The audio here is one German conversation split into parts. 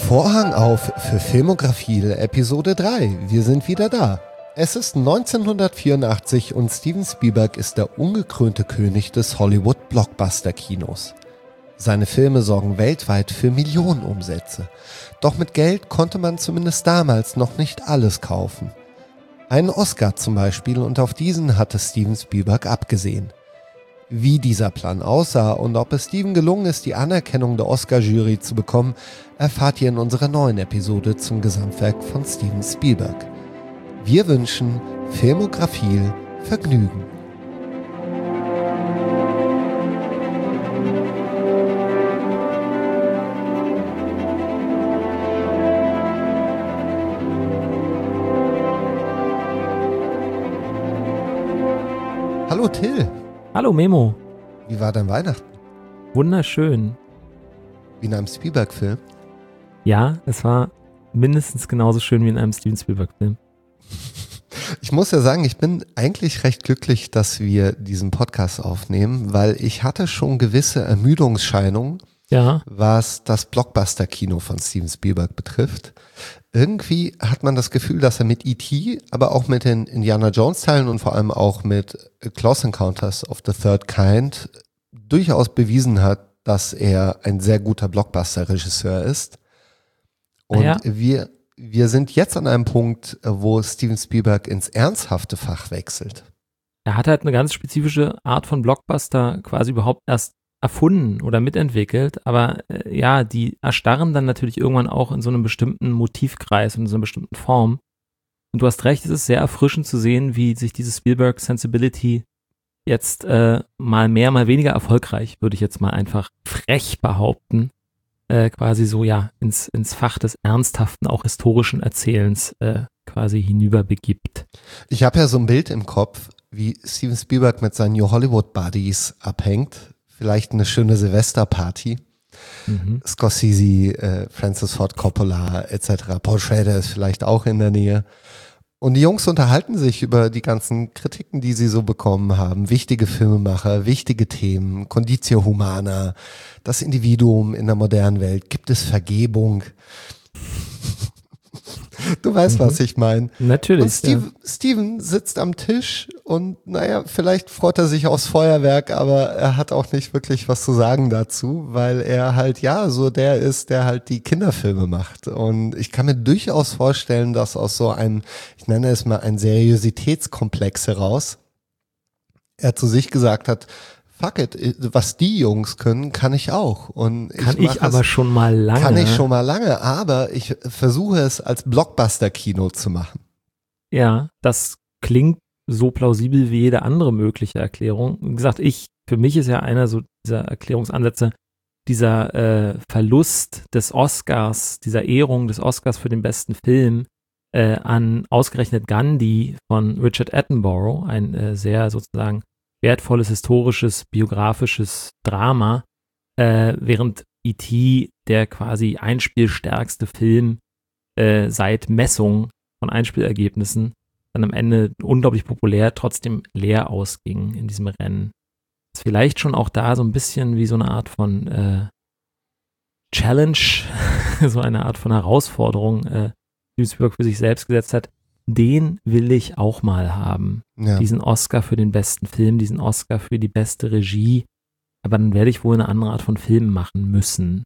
Vorhang auf für Filmografie Episode 3. Wir sind wieder da. Es ist 1984 und Steven Spielberg ist der ungekrönte König des Hollywood-Blockbuster-Kinos. Seine Filme sorgen weltweit für Millionenumsätze. Doch mit Geld konnte man zumindest damals noch nicht alles kaufen. Einen Oscar zum Beispiel, und auf diesen hatte Steven Spielberg abgesehen. Wie dieser Plan aussah und ob es Steven gelungen ist, die Anerkennung der Oscar-Jury zu bekommen, erfahrt ihr in unserer neuen Episode zum Gesamtwerk von Steven Spielberg. Wir wünschen Filmografie Vergnügen. Hallo Till. Hallo Memo. Wie war dein Weihnachten? Wunderschön. Wie in einem Spielberg-Film? Ja, es war mindestens genauso schön wie in einem Steven Spielberg-Film. Ich muss ja sagen, ich bin eigentlich recht glücklich, dass wir diesen Podcast aufnehmen, weil ich hatte schon gewisse Ermüdungsscheinungen, was das Blockbuster-Kino von Steven Spielberg betrifft. Irgendwie hat man das Gefühl, dass er mit E.T., aber auch mit den Indiana Jones-Teilen und vor allem auch mit Close Encounters of the Third Kind durchaus bewiesen hat, dass er ein sehr guter Blockbuster-Regisseur ist. Und wir sind jetzt an einem Punkt, wo Steven Spielberg ins ernsthafte Fach wechselt. Er hat halt eine ganz spezifische Art von Blockbuster quasi überhaupt erst erfunden oder mitentwickelt, aber die erstarren dann natürlich irgendwann auch in so einem bestimmten Motivkreis und in so einer bestimmten Form. Und du hast recht, es ist sehr erfrischend zu sehen, wie sich diese Spielberg-Sensibility jetzt mal mehr, mal weniger erfolgreich, würde ich jetzt mal einfach frech behaupten, quasi so ins Fach des ernsthaften, auch historischen Erzählens quasi hinüberbegibt. Ich habe ja so ein Bild im Kopf, wie Steven Spielberg mit seinen New Hollywood Buddies abhängt. Vielleicht eine schöne Silvesterparty. Scorsese, Francis Ford Coppola etc. Paul Schrader ist vielleicht auch in der Nähe. Und die Jungs unterhalten sich über die ganzen Kritiken, die sie so bekommen haben. Wichtige Filmemacher, wichtige Themen, Conditio Humana, das Individuum in der modernen Welt. Gibt es Vergebung? Du weißt, was ich meine. Natürlich. Und Steven sitzt am Tisch und vielleicht freut er sich aufs Feuerwerk, aber er hat auch nicht wirklich was zu sagen dazu, weil er halt so der ist, der halt die Kinderfilme macht. Und ich kann mir durchaus vorstellen, dass aus so einem, ich nenne es mal, ein Seriositätskomplex heraus, er zu sich gesagt hat, fuck it, was die Jungs können, kann ich auch. Und kann ich aber schon mal lange. Kann ich schon mal lange, aber ich versuche es als Blockbuster-Kino zu machen. Ja, das klingt so plausibel wie jede andere mögliche Erklärung. Wie gesagt, für mich ist ja einer so dieser Erklärungsansätze, dieser Verlust des Oscars, dieser Ehrung des Oscars für den besten Film an ausgerechnet Gandhi von Richard Attenborough, ein sehr sozusagen wertvolles, historisches, biografisches Drama, während E.T. der quasi einspielstärkste Film seit Messung von Einspielergebnissen dann am Ende unglaublich populär, trotzdem leer ausging in diesem Rennen. Das ist vielleicht schon auch da so ein bisschen wie so eine Art von Challenge, so eine Art von Herausforderung, die Spielberg für sich selbst gesetzt hat. Den will ich auch mal haben. Ja. Diesen Oscar für den besten Film, diesen Oscar für die beste Regie. Aber dann werde ich wohl eine andere Art von Film machen müssen.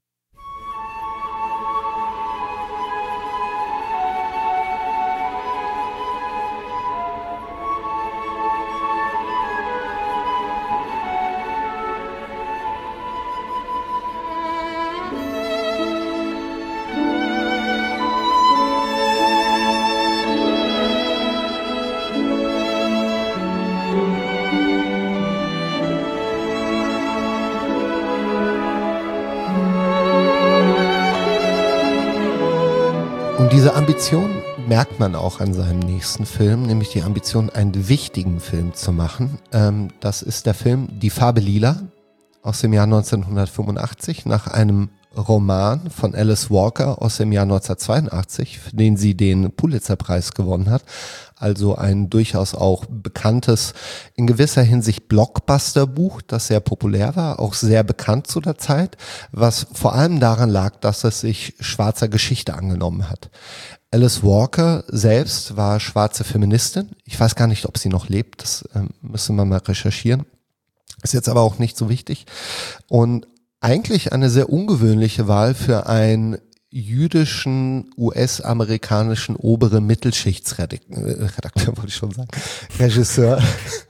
Diese Ambition merkt man auch an seinem nächsten Film, nämlich die Ambition, einen wichtigen Film zu machen. Das ist der Film Die Farbe Lila aus dem Jahr 1985 nach einem Roman von Alice Walker aus dem Jahr 1982, für den sie den Pulitzer-Preis gewonnen hat. Also ein durchaus auch bekanntes, in gewisser Hinsicht Blockbuster-Buch, das sehr populär war, auch sehr bekannt zu der Zeit, was vor allem daran lag, dass es sich schwarzer Geschichte angenommen hat. Alice Walker selbst war schwarze Feministin. Ich weiß gar nicht, ob sie noch lebt, das müssen wir mal recherchieren. Ist jetzt aber auch nicht so wichtig. Und eigentlich eine sehr ungewöhnliche Wahl für einen jüdischen, US-amerikanischen obere Mittelschichtsredakteur, wollte ich schon sagen, Regisseur,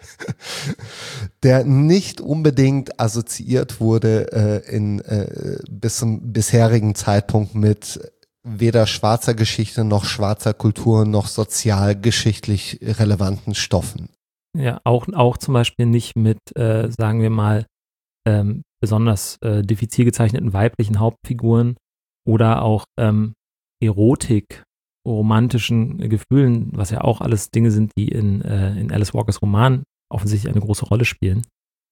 der nicht unbedingt assoziiert wurde bis zum bisherigen Zeitpunkt mit weder schwarzer Geschichte noch schwarzer Kultur noch sozialgeschichtlich relevanten Stoffen. Ja, auch zum Beispiel nicht mit, sagen wir mal, besonders diffizil gezeichneten weiblichen Hauptfiguren oder auch Erotik, romantischen Gefühlen, was ja auch alles Dinge sind, die in Alice Walkers Roman offensichtlich eine große Rolle spielen.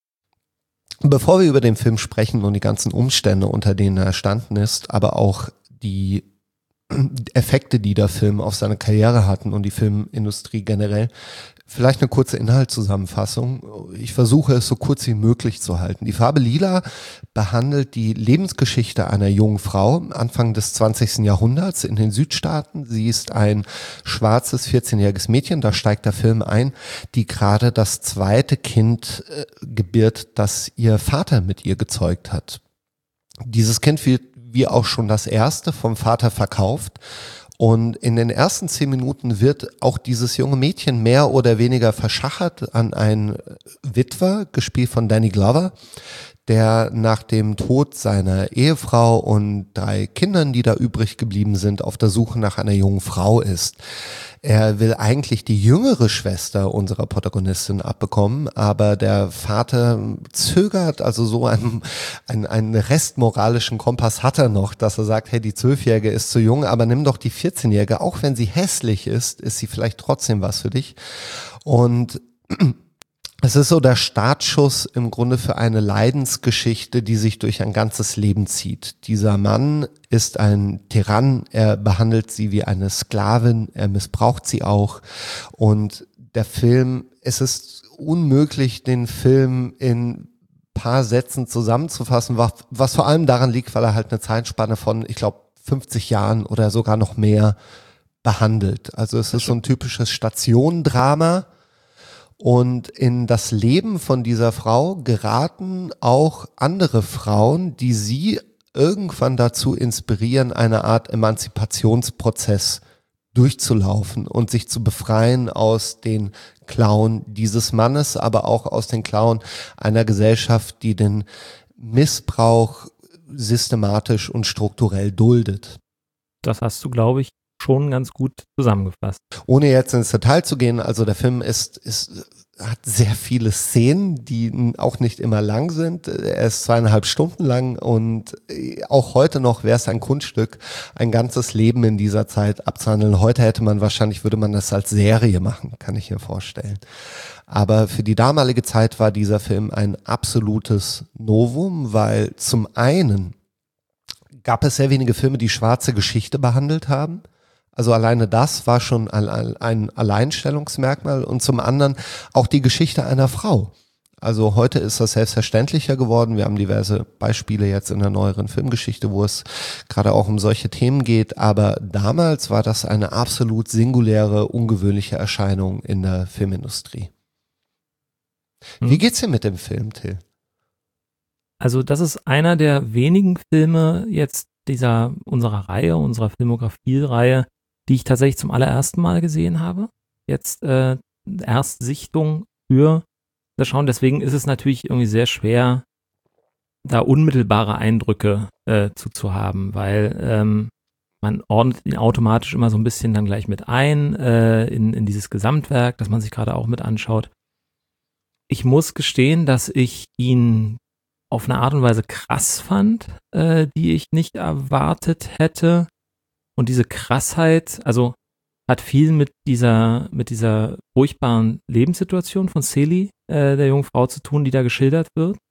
Bevor wir über den Film sprechen und die ganzen Umstände, unter denen er entstanden ist, aber auch die Effekte, die der Film auf seine Karriere hatten und die Filmindustrie generell, vielleicht eine kurze Inhaltszusammenfassung. Ich versuche es so kurz wie möglich zu halten. Die Farbe Lila behandelt die Lebensgeschichte einer jungen Frau Anfang des 20. Jahrhunderts in den Südstaaten. Sie ist ein schwarzes 14-jähriges Mädchen, da steigt der Film ein, die gerade das zweite Kind gebiert, das ihr Vater mit ihr gezeugt hat. Dieses Kind wird wie auch schon das erste vom Vater verkauft. Und in den ersten 10 Minuten wird auch dieses junge Mädchen mehr oder weniger verschachert an einen Witwer, gespielt von Danny Glover, der nach dem Tod seiner Ehefrau und 3 Kindern, die da übrig geblieben sind, auf der Suche nach einer jungen Frau ist. Er will eigentlich die jüngere Schwester unserer Protagonistin abbekommen, aber der Vater zögert, also so einen restmoralischen Kompass hat er noch, dass er sagt, hey, die 12-Jährige ist zu jung, aber nimm doch die 14-Jährige, auch wenn sie hässlich ist sie vielleicht trotzdem was für dich. Und es ist so der Startschuss im Grunde für eine Leidensgeschichte, die sich durch ein ganzes Leben zieht. Dieser Mann ist ein Tyrann, er behandelt sie wie eine Sklavin, er missbraucht sie auch. Und der Film, es ist unmöglich, den Film in paar Sätzen zusammenzufassen, was vor allem daran liegt, weil er halt eine Zeitspanne von, ich glaube, 50 Jahren oder sogar noch mehr behandelt. Also es ist so ein typisches Stationendrama. Und in das Leben von dieser Frau geraten auch andere Frauen, die sie irgendwann dazu inspirieren, eine Art Emanzipationsprozess durchzulaufen und sich zu befreien aus den Klauen dieses Mannes, aber auch aus den Klauen einer Gesellschaft, die den Missbrauch systematisch und strukturell duldet. Das hast du, glaube ich, schon ganz gut zusammengefasst. Ohne jetzt ins Detail zu gehen, also der Film hat sehr viele Szenen, die auch nicht immer lang sind. Er ist 2,5 Stunden lang und auch heute noch wäre es ein Kunststück, ein ganzes Leben in dieser Zeit abzuhandeln. Heute würde man das als Serie machen, kann ich mir vorstellen. Aber für die damalige Zeit war dieser Film ein absolutes Novum, weil zum einen gab es sehr wenige Filme, die schwarze Geschichte behandelt haben. Also alleine das war schon ein Alleinstellungsmerkmal und zum anderen auch die Geschichte einer Frau. Also heute ist das selbstverständlicher geworden. Wir haben diverse Beispiele jetzt in der neueren Filmgeschichte, wo es gerade auch um solche Themen geht. Aber damals war das eine absolut singuläre, ungewöhnliche Erscheinung in der Filmindustrie. Wie geht's dir mit dem Film, Till? Also das ist einer der wenigen Filme jetzt unserer Filmografie-Reihe, die ich tatsächlich zum allerersten Mal gesehen habe. Jetzt Erstsichtung für das Schauen. Deswegen ist es natürlich irgendwie sehr schwer, da unmittelbare Eindrücke zu haben, weil man ordnet ihn automatisch immer so ein bisschen dann gleich mit ein in dieses Gesamtwerk, das man sich gerade auch mit anschaut. Ich muss gestehen, dass ich ihn auf eine Art und Weise krass fand, die ich nicht erwartet hätte. Und diese Krassheit, also hat viel mit dieser furchtbaren Lebenssituation von Celie, der jungen Frau, zu tun, die da geschildert wird.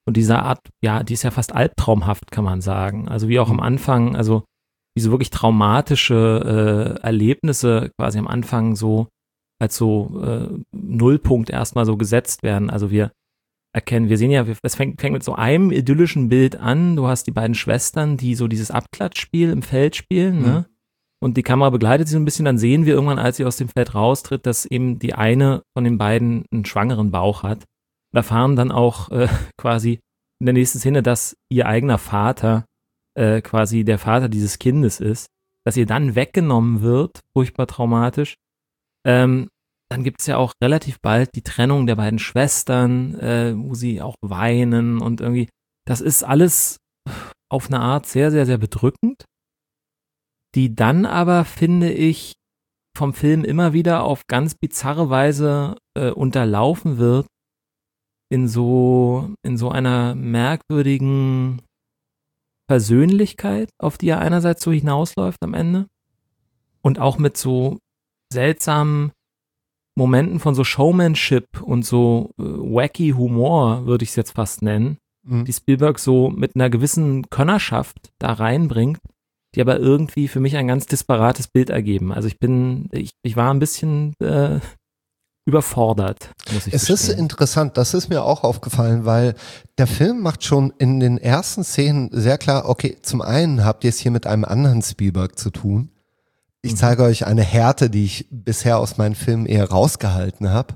Und diese Art, ja, die ist ja fast albtraumhaft, kann man sagen. Also wie auch am Anfang, also wie so wirklich traumatische Erlebnisse quasi am Anfang so als so Nullpunkt erstmal so gesetzt werden. Also wir sehen ja, es fängt mit so einem idyllischen Bild an. Du hast die beiden Schwestern, die so dieses Abklatschspiel im Feld spielen, ne? Und die Kamera begleitet sie so ein bisschen. Dann sehen wir irgendwann, als sie aus dem Feld raustritt, dass eben die eine von den beiden einen schwangeren Bauch hat. Wir erfahren dann auch quasi in der nächsten Szene, dass ihr eigener Vater quasi der Vater dieses Kindes ist, dass ihr dann weggenommen wird, furchtbar traumatisch. Dann gibt es ja auch relativ bald die Trennung der beiden Schwestern, wo sie auch weinen und irgendwie, das ist alles auf eine Art sehr, sehr, sehr bedrückend, die dann aber, finde ich, vom Film immer wieder auf ganz bizarre Weise unterlaufen wird, in so einer merkwürdigen Persönlichkeit, auf die er einerseits so hinausläuft am Ende und auch mit so seltsamen Momenten von so Showmanship und so wacky Humor, würde ich es jetzt fast nennen, die Spielberg so mit einer gewissen Könnerschaft da reinbringt, die aber irgendwie für mich ein ganz disparates Bild ergeben. Also ich war ein bisschen überfordert, muss ich Es ist interessant, das ist mir auch aufgefallen, weil der Film macht schon in den ersten Szenen sehr klar, okay, zum einen habt ihr es hier mit einem anderen Spielberg zu tun. Ich zeige euch eine Härte, die ich bisher aus meinen Filmen eher rausgehalten habe.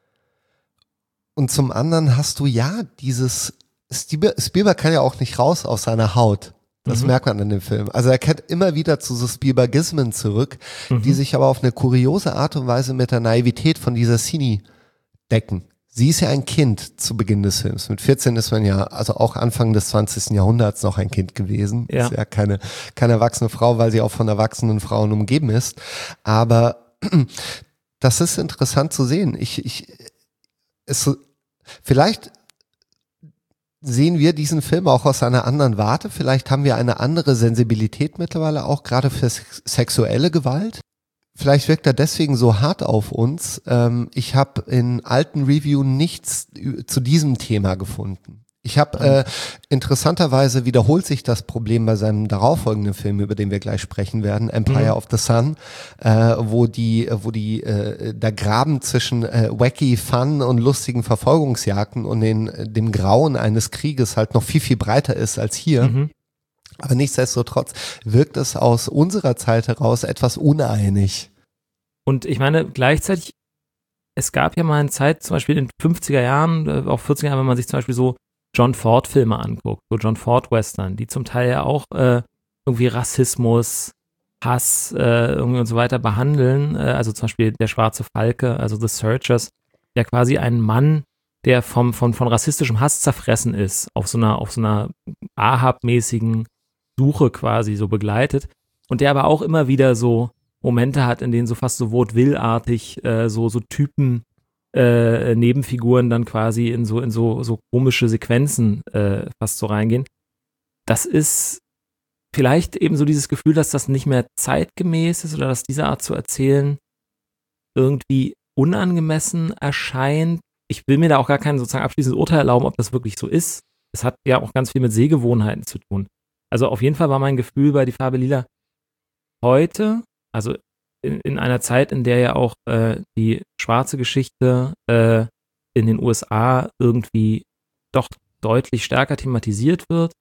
Und zum anderen hast du ja dieses, Spielberg kann ja auch nicht raus aus seiner Haut. Das merkt man in dem Film. Also er kehrt immer wieder zu so Spielbergismen zurück, die sich aber auf eine kuriose Art und Weise mit der Naivität von dieser Cine decken. Sie ist ja ein Kind zu Beginn des Films. Mit 14 ist man ja, also auch Anfang des 20. Jahrhunderts noch ein Kind gewesen. Ja. Ist ja keine erwachsene Frau, weil sie auch von erwachsenen Frauen umgeben ist. Aber das ist interessant zu sehen. Vielleicht sehen wir diesen Film auch aus einer anderen Warte. Vielleicht haben wir eine andere Sensibilität mittlerweile auch, gerade für sexuelle Gewalt. Vielleicht wirkt er deswegen so hart auf uns. Ich habe in alten Reviews nichts zu diesem Thema gefunden. Ich habe interessanterweise wiederholt sich das Problem bei seinem darauffolgenden Film, über den wir gleich sprechen werden, Empire of the Sun, wo der Graben zwischen wacky Fun und lustigen Verfolgungsjagden und dem Grauen eines Krieges halt noch viel, viel breiter ist als hier. Aber nichtsdestotrotz wirkt es aus unserer Zeit heraus etwas uneinig. Und ich meine, gleichzeitig, es gab ja mal eine Zeit, zum Beispiel in den 50er Jahren, auch 40er Jahren, wenn man sich zum Beispiel so John Ford-Filme anguckt, so John Ford-Western, die zum Teil ja auch irgendwie Rassismus, Hass irgendwie und so weiter behandeln. Also zum Beispiel Der schwarze Falke, also The Searchers, ja quasi ein Mann, der von rassistischem Hass zerfressen ist, auf so einer Ahab-mäßigen Suche quasi so begleitet und der aber auch immer wieder so Momente hat, in denen so fast so Vaudeville-artig so Typen Nebenfiguren dann quasi in so komische Sequenzen fast so reingehen. Das ist vielleicht eben so dieses Gefühl, dass das nicht mehr zeitgemäß ist oder dass diese Art zu erzählen irgendwie unangemessen erscheint. Ich will mir da auch gar kein sozusagen abschließendes Urteil erlauben, ob das wirklich so ist. Es hat ja auch ganz viel mit Sehgewohnheiten zu tun. Also auf jeden Fall war mein Gefühl bei Die Farbe Lila heute, also in einer Zeit, in der ja auch die schwarze Geschichte in den USA irgendwie doch deutlich stärker thematisiert wird,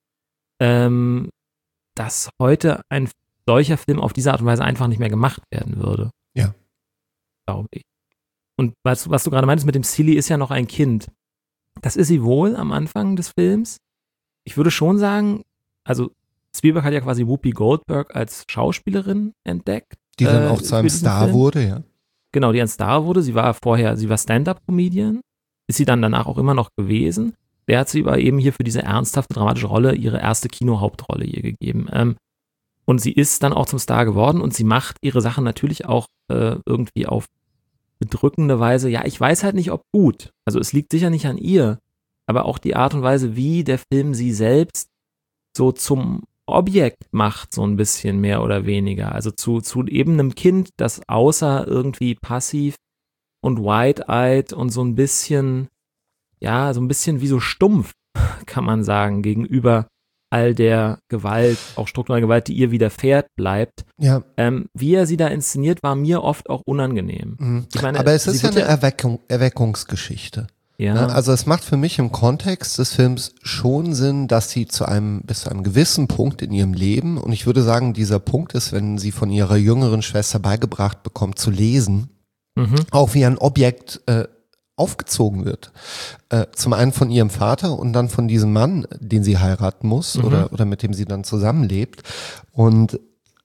dass heute ein solcher Film auf diese Art und Weise einfach nicht mehr gemacht werden würde. Ja. Glaube ich. Und was du gerade meintest mit dem Silly ist ja noch ein Kind. Das ist sie wohl am Anfang des Films. Ich würde schon sagen, also Spielberg hat ja quasi Whoopi Goldberg als Schauspielerin entdeckt. Die dann auch zu einem Star Film wurde, ja. Genau, die ein Star wurde. Sie war Stand-Up-Comedian. Ist sie dann danach auch immer noch gewesen. Der hat sie aber eben hier für diese ernsthafte, dramatische Rolle ihre erste Kino-Hauptrolle ihr gegeben. Und sie ist dann auch zum Star geworden und sie macht ihre Sachen natürlich auch irgendwie auf bedrückende Weise. Ja, ich weiß halt nicht, ob gut. Also es liegt sicher nicht an ihr, aber auch die Art und Weise, wie der Film sie selbst so zum Objekt macht, so ein bisschen mehr oder weniger. Also zu eben einem Kind, das außer irgendwie passiv und wide-eyed und so ein bisschen wie so stumpf kann man sagen, gegenüber all der Gewalt, auch strukturelle Gewalt, die ihr widerfährt, bleibt. Ja. Wie er sie da inszeniert, war mir oft auch unangenehm. Ich meine, aber es ist ja eine Erweckungsgeschichte. Ja. Ne? Also es macht für mich im Kontext des Films schon Sinn, dass sie bis zu einem gewissen Punkt in ihrem Leben, und ich würde sagen, dieser Punkt ist, wenn sie von ihrer jüngeren Schwester beigebracht bekommt zu lesen, auch wie ein Objekt aufgezogen wird. Zum einen von ihrem Vater und dann von diesem Mann, den sie heiraten muss oder mit dem sie dann zusammenlebt. Und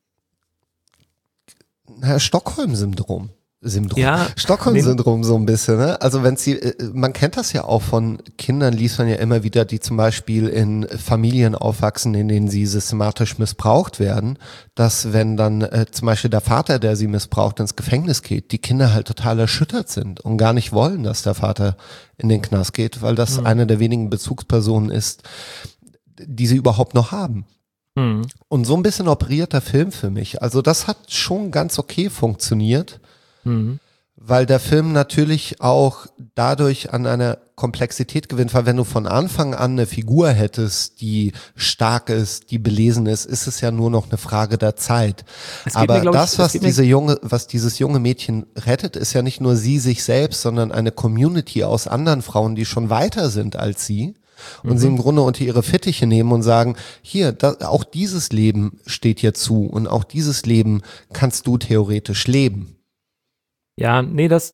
Stockholm-Syndrom. Ja, Stockholm-Syndrom so ein bisschen, ne? Also man kennt das ja auch von Kindern, liest man ja immer wieder, die zum Beispiel in Familien aufwachsen, in denen sie systematisch missbraucht werden, dass wenn dann zum Beispiel der Vater, der sie missbraucht, ins Gefängnis geht, die Kinder halt total erschüttert sind und gar nicht wollen, dass der Vater in den Knast geht, weil das eine der wenigen Bezugspersonen ist, die sie überhaupt noch haben. Und so ein bisschen operiert der Film für mich. Also das hat schon ganz okay funktioniert. Weil der Film natürlich auch dadurch an einer Komplexität gewinnt, weil wenn du von Anfang an eine Figur hättest, die stark ist, die belesen ist es ja nur noch eine Frage der Zeit. Aber was dieses junge Mädchen rettet, ist ja nicht nur sie sich selbst, sondern eine Community aus anderen Frauen, die schon weiter sind als sie. Und sie im Grunde unter ihre Fittiche nehmen und sagen, hier, auch dieses Leben steht dir zu und auch dieses Leben kannst du theoretisch leben. Ja, nee, das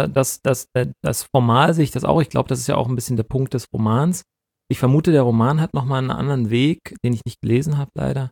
formal sehe ich das auch. Ich glaube, das ist ja auch ein bisschen der Punkt des Romans. Ich vermute, der Roman hat nochmal einen anderen Weg, den ich nicht gelesen habe, leider.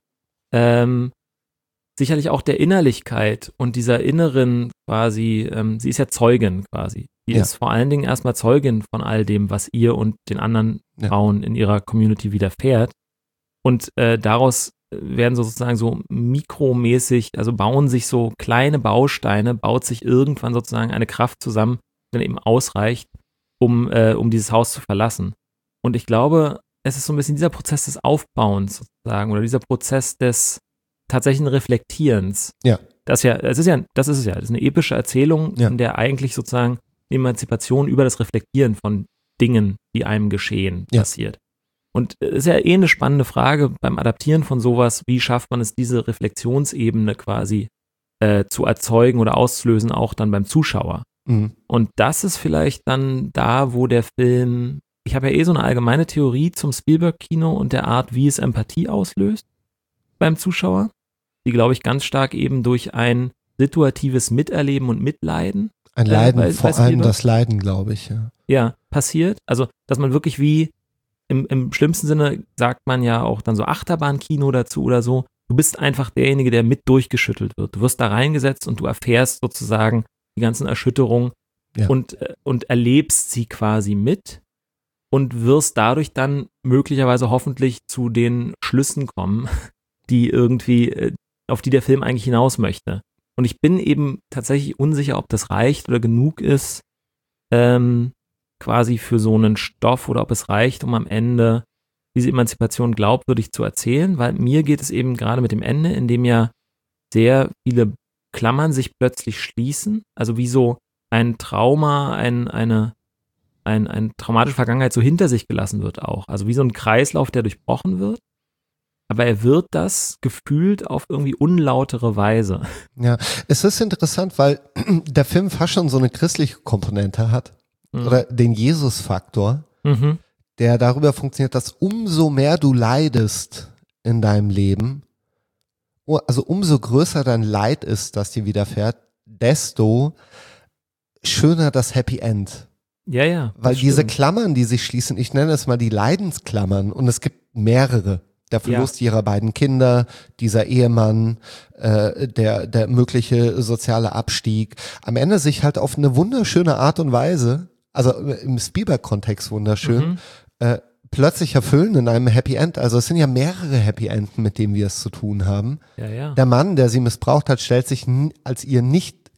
Sicherlich auch der Innerlichkeit und dieser inneren quasi, sie ist ja Zeugin quasi. Die ist vor allen Dingen erstmal Zeugin von all dem, was ihr und den anderen Frauen in ihrer Community widerfährt. Und daraus werden sozusagen so mikromäßig, also bauen sich so kleine Bausteine, baut sich irgendwann sozusagen eine Kraft zusammen, die dann eben ausreicht, um dieses Haus zu verlassen. Und ich glaube, es ist so ein bisschen dieser Prozess des Aufbauens sozusagen oder dieser Prozess des tatsächlichen Reflektierens. Ja. Das ist eine epische Erzählung, in der eigentlich sozusagen Emanzipation über das Reflektieren von Dingen, die einem geschehen, passiert. Und es ist ja eine spannende Frage beim Adaptieren von sowas, wie schafft man es, diese Reflexionsebene quasi zu erzeugen oder auszulösen, auch dann beim Zuschauer. Und das ist vielleicht dann da, wo der Film, ich habe ja so eine allgemeine Theorie zum Spielberg-Kino und der Art, wie es Empathie auslöst beim Zuschauer, die, glaube ich, ganz stark eben durch ein situatives Miterleben und Mitleiden. Ein Leiden, vor allem das Leiden, glaube ich. Ja, passiert. Also, dass man wirklich wie im schlimmsten Sinne sagt man ja auch dann so Achterbahnkino dazu oder so. Du bist einfach derjenige, der mit durchgeschüttelt wird. Du wirst da reingesetzt und du erfährst sozusagen die ganzen Erschütterungen und erlebst sie quasi mit und wirst dadurch dann möglicherweise hoffentlich zu den Schlüssen kommen, die irgendwie, auf die der Film eigentlich hinaus möchte. Und ich bin eben tatsächlich unsicher, ob das reicht oder genug ist, quasi für so einen Stoff oder ob es reicht, um am Ende diese Emanzipation glaubwürdig zu erzählen, weil mir geht es eben gerade mit dem Ende, in dem ja sehr viele Klammern sich plötzlich schließen, also wie so ein Trauma, eine traumatische Vergangenheit so hinter sich gelassen wird auch, also wie so ein Kreislauf, der durchbrochen wird, aber er wird das gefühlt auf irgendwie unlautere Weise. Ja, es ist interessant, weil der Film fast schon so eine christliche Komponente hat. Oder den Jesus-Faktor, der darüber funktioniert, dass umso mehr du leidest in deinem Leben, also umso größer dein Leid ist, das dir widerfährt, desto schöner das Happy End. Ja. Weil diese Klammern, die sich schließen, ich nenne es mal die Leidensklammern, und es gibt mehrere. Der Verlust ihrer beiden Kinder, dieser Ehemann, der mögliche soziale Abstieg, am Ende sich halt auf eine wunderschöne Art und Weise, also im Spielberg-Kontext wunderschön, plötzlich erfüllen in einem Happy End. Also es sind ja mehrere Happy Enden, mit denen wir es zu tun haben. Ja. Der Mann, der sie missbraucht hat, stellt sich als ihr nicht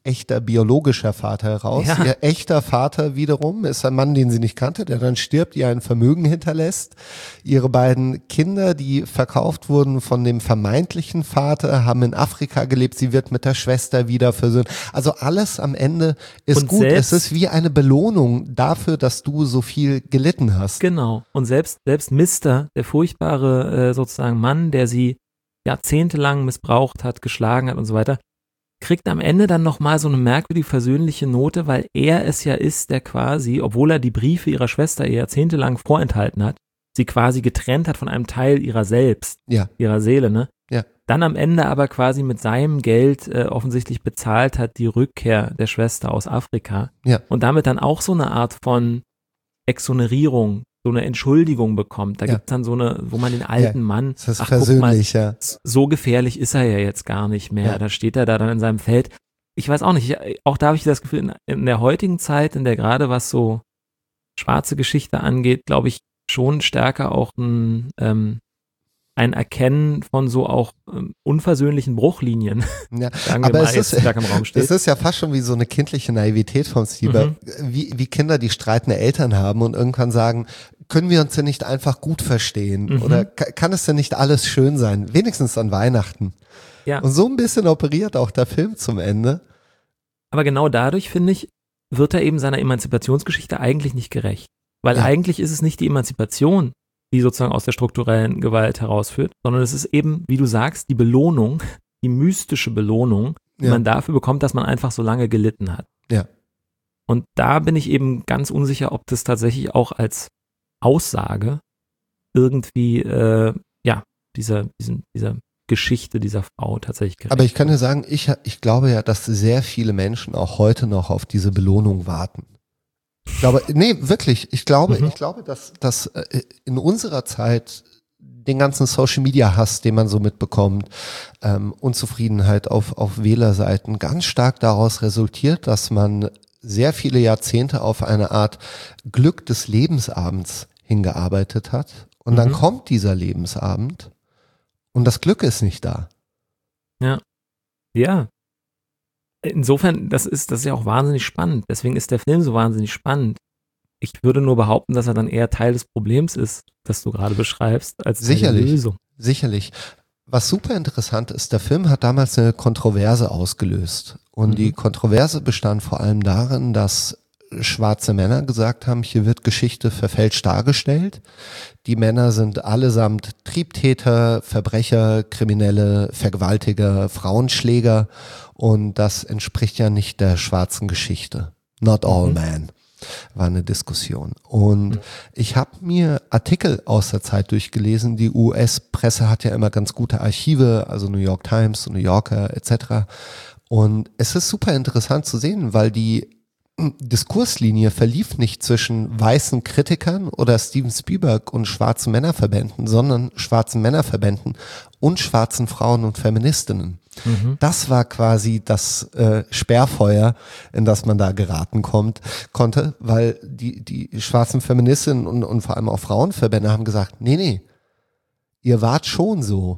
echter biologischer Vater heraus. Ja. Ihr echter Vater wiederum ist ein Mann, den sie nicht kannte, der dann stirbt, ihr ein Vermögen hinterlässt. Ihre beiden Kinder, die verkauft wurden von dem vermeintlichen Vater, haben in Afrika gelebt. Sie wird mit der Schwester wieder versöhnt. Also alles am Ende ist Und gut. selbst- Es ist wie eine Belohnung dafür, dass du so viel gelitten hast. Genau. Und selbst Mister, der furchtbare sozusagen Mann, der sie jahrzehntelang missbraucht hat, geschlagen hat und so weiter, kriegt am Ende dann nochmal so eine merkwürdige versöhnliche Note, weil er es ja ist, der quasi, obwohl er die Briefe ihrer Schwester ihr jahrzehntelang vorenthalten hat, sie quasi getrennt hat von einem Teil ihrer selbst, Ja. ihrer Seele, ne? Ja. Dann am Ende aber quasi mit seinem Geld offensichtlich bezahlt hat die Rückkehr der Schwester aus Afrika. Ja. Und damit dann auch so eine Art von Exonerierung, so eine Entschuldigung bekommt. Da Ja. gibt's dann so eine, wo man den alten Mann, Das ist ach, guck mal, versöhnlich, ja. so gefährlich ist er ja jetzt gar nicht mehr. Ja. Da steht er da dann in seinem Feld. Ich weiß auch nicht, auch da habe ich das Gefühl, in der heutigen Zeit, in der gerade was so schwarze Geschichte angeht, glaube ich, schon stärker auch ein Erkennen von so auch unversöhnlichen Bruchlinien, Ja. sagen wir Aber mal, es jetzt ist, stärker im Raum steht. es ist ja fast schon wie so eine kindliche Naivität von Steve, wie Kinder, die streitende Eltern haben und irgendwann sagen, können wir uns denn nicht einfach gut verstehen? Oder kann es denn nicht alles schön sein? Wenigstens an Weihnachten. Ja. Und so ein bisschen operiert auch der Film zum Ende. Aber genau dadurch, finde ich, wird er eben seiner Emanzipationsgeschichte eigentlich nicht gerecht. Weil Ja. eigentlich ist es nicht die Emanzipation, die sozusagen aus der strukturellen Gewalt herausführt, sondern es ist eben, wie du sagst, die Belohnung, die mystische Belohnung, die Ja. man dafür bekommt, dass man einfach so lange gelitten hat. Ja. Und da bin ich eben ganz unsicher, ob das tatsächlich auch als Aussage irgendwie, dieser Geschichte dieser Frau tatsächlich gerecht Aber ich kann dir sagen, ich glaube ja, dass sehr viele Menschen auch heute noch auf diese Belohnung warten. Ich glaube, nee, wirklich, ich glaube, dass in unserer Zeit den ganzen Social Media Hass, den man so mitbekommt, Unzufriedenheit auf Wählerseiten ganz stark daraus resultiert, dass man sehr viele Jahrzehnte auf eine Art Glück des Lebensabends hingearbeitet hat. Und dann kommt dieser Lebensabend und das Glück ist nicht da. Ja. Insofern, das ist ja auch wahnsinnig spannend. Deswegen ist der Film so wahnsinnig spannend. Ich würde nur behaupten, dass er dann eher Teil des Problems ist, das du gerade beschreibst, als Teil der Sicherlich. Lösung. Sicherlich. Was super interessant ist, der Film hat damals eine Kontroverse ausgelöst. Und die Kontroverse bestand vor allem darin, dass schwarze Männer gesagt haben, hier wird Geschichte verfälscht dargestellt. Die Männer sind allesamt Triebtäter, Verbrecher, Kriminelle, Vergewaltiger, Frauenschläger und das entspricht ja nicht der schwarzen Geschichte. Not all men war eine Diskussion. Und ich habe mir Artikel aus der Zeit durchgelesen. Die US-Presse hat ja immer ganz gute Archive, also New York Times, New Yorker etc. Und es ist super interessant zu sehen, weil die Diskurslinie verlief nicht zwischen weißen Kritikern oder Steven Spielberg und schwarzen Männerverbänden, sondern schwarzen Männerverbänden und schwarzen Frauen und Feministinnen. Das war quasi das Sperrfeuer, in das man da geraten konnte, weil die schwarzen Feministinnen und vor allem auch Frauenverbände haben gesagt, nee, ihr wart schon so.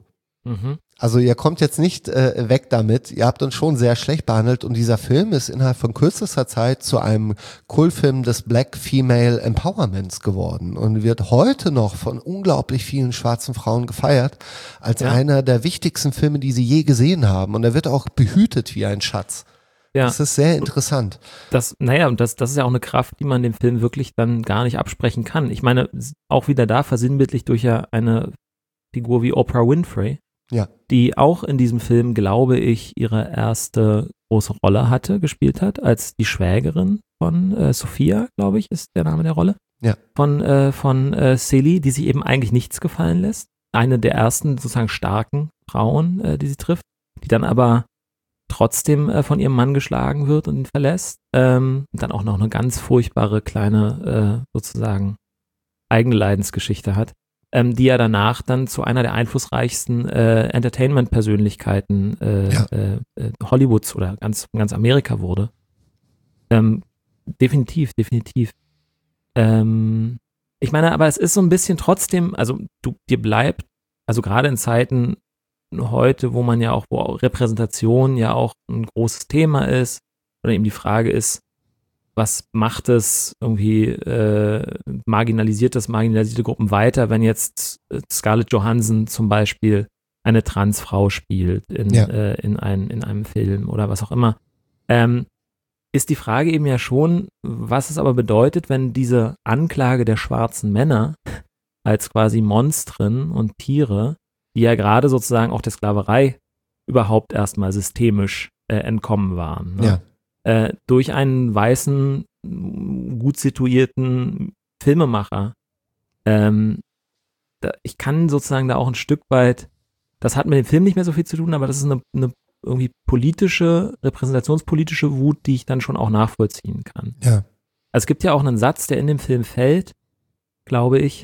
Also ihr kommt jetzt nicht weg damit, ihr habt uns schon sehr schlecht behandelt und dieser Film ist innerhalb von kürzester Zeit zu einem Kultfilm des Black Female Empowerments geworden und wird heute noch von unglaublich vielen schwarzen Frauen gefeiert als einer der wichtigsten Filme, die sie je gesehen haben und er wird auch behütet wie ein Schatz. Ja. Das ist sehr interessant. Das ist ja auch eine Kraft, die man dem Film wirklich dann gar nicht absprechen kann. Ich meine, auch wieder da versinnbildlich durch ja eine Figur wie Oprah Winfrey, Ja. die auch in diesem Film, glaube ich, ihre erste große Rolle gespielt hat, als die Schwägerin von Sophia, glaube ich, ist der Name der Rolle. Ja. Von Celie, die sich eben eigentlich nichts gefallen lässt. Eine der ersten sozusagen starken Frauen, die sie trifft, die dann aber trotzdem von ihrem Mann geschlagen wird und ihn verlässt. Und dann auch noch eine ganz furchtbare kleine sozusagen eigene Leidensgeschichte hat. Die ja danach dann zu einer der einflussreichsten Entertainment-Persönlichkeiten Hollywoods oder ganz Amerika wurde. Definitiv. Ich meine, aber es ist so ein bisschen trotzdem, also dir bleibt, also gerade in Zeiten heute, wo Repräsentation ja auch ein großes Thema ist, sondern eben die Frage ist, was macht es irgendwie, marginalisierte Gruppen weiter, wenn jetzt Scarlett Johansson zum Beispiel eine Transfrau spielt in einem Film oder was auch immer. Ist die Frage eben ja schon, was es aber bedeutet, wenn diese Anklage der schwarzen Männer als quasi Monstren und Tiere, die ja gerade sozusagen auch der Sklaverei überhaupt erstmal systemisch entkommen waren, ne? Ja. Durch einen weißen, gut situierten Filmemacher. Ich kann sozusagen da auch ein Stück weit, das hat mit dem Film nicht mehr so viel zu tun, aber das ist eine irgendwie repräsentationspolitische Wut, die ich dann schon auch nachvollziehen kann. Ja. Also es gibt ja auch einen Satz, der in dem Film fällt, glaube ich,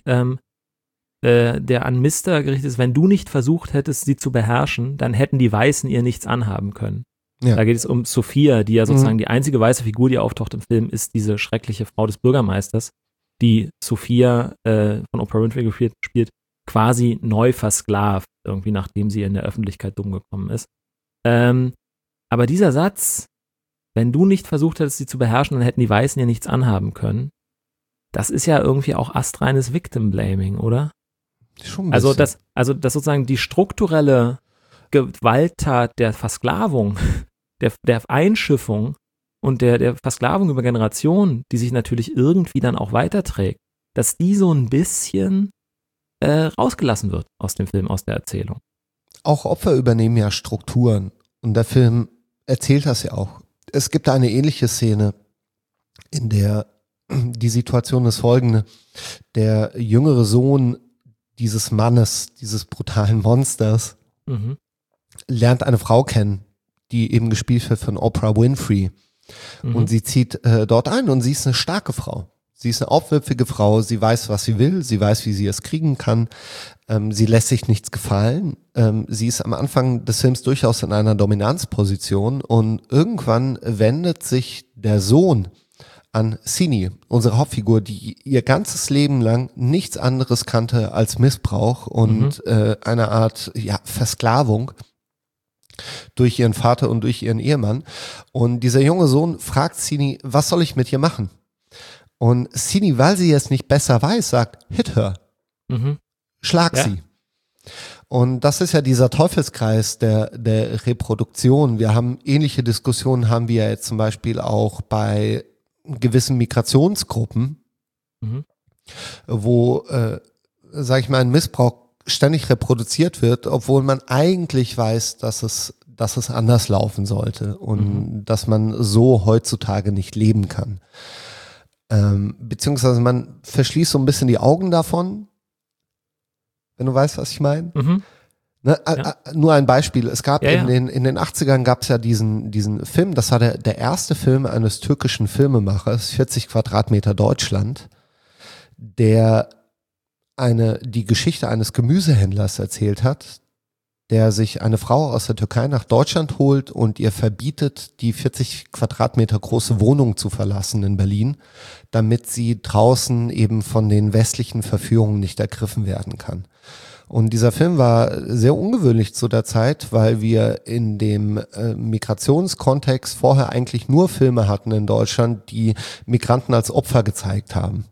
der an Mister gerichtet ist: Wenn du nicht versucht hättest, sie zu beherrschen, dann hätten die Weißen ihr nichts anhaben können. Ja. Da geht es um Sophia, die ja sozusagen die einzige weiße Figur, die auftaucht im Film, ist diese schreckliche Frau des Bürgermeisters, die Sophia von Oprah Winfrey gespielt, quasi neu versklavt, irgendwie nachdem sie in der Öffentlichkeit dumm gekommen ist. Aber dieser Satz, wenn du nicht versucht hättest, sie zu beherrschen, dann hätten die Weißen ihr nichts anhaben können, das ist ja irgendwie auch astreines Victim-Blaming, oder? Schon ein Also bisschen. dass sozusagen die strukturelle Gewalttat der Versklavung, der Einschiffung und der Versklavung über Generationen, die sich natürlich irgendwie dann auch weiterträgt, dass die so ein bisschen rausgelassen wird aus dem Film, aus der Erzählung. Auch Opfer übernehmen ja Strukturen. Und der Film erzählt das ja auch. Es gibt eine ähnliche Szene, in der die Situation ist folgende: Der jüngere Sohn dieses Mannes, dieses brutalen Monsters, lernt eine Frau kennen, die eben gespielt wird von Oprah Winfrey. Und sie zieht dort ein und sie ist eine starke Frau. Sie ist eine aufwüpfige Frau, sie weiß, was sie will, sie weiß, wie sie es kriegen kann. Sie lässt sich nichts gefallen. Sie ist am Anfang des Films durchaus in einer Dominanzposition und irgendwann wendet sich der Sohn an Sini, unsere Hauptfigur, die ihr ganzes Leben lang nichts anderes kannte als Missbrauch und eine Art Versklavung durch ihren Vater und durch ihren Ehemann. Und dieser junge Sohn fragt Sini: Was soll ich mit ihr machen? Und Sini, weil sie es nicht besser weiß, sagt: Hit her. Schlag sie. Und das ist ja dieser Teufelskreis der Reproduktion. Wir haben ähnliche Diskussionen, haben wir jetzt zum Beispiel auch bei gewissen Migrationsgruppen, wo, sag ich mal, ein Missbrauch ständig reproduziert wird, obwohl man eigentlich weiß, dass es anders laufen sollte und dass man so heutzutage nicht leben kann. Beziehungsweise man verschließt so ein bisschen die Augen davon, wenn du weißt, was ich meine. Ne, nur ein Beispiel. Es gab in den 80ern gab es ja diesen Film, das war der erste Film eines türkischen Filmemachers, 40 Quadratmeter Deutschland, der die Geschichte eines Gemüsehändlers erzählt hat, der sich eine Frau aus der Türkei nach Deutschland holt und ihr verbietet, die 40 Quadratmeter große Wohnung zu verlassen in Berlin, damit sie draußen eben von den westlichen Verführungen nicht ergriffen werden kann. Und dieser Film war sehr ungewöhnlich zu der Zeit, weil wir in dem Migrationskontext vorher eigentlich nur Filme hatten in Deutschland, die Migranten als Opfer gezeigt haben.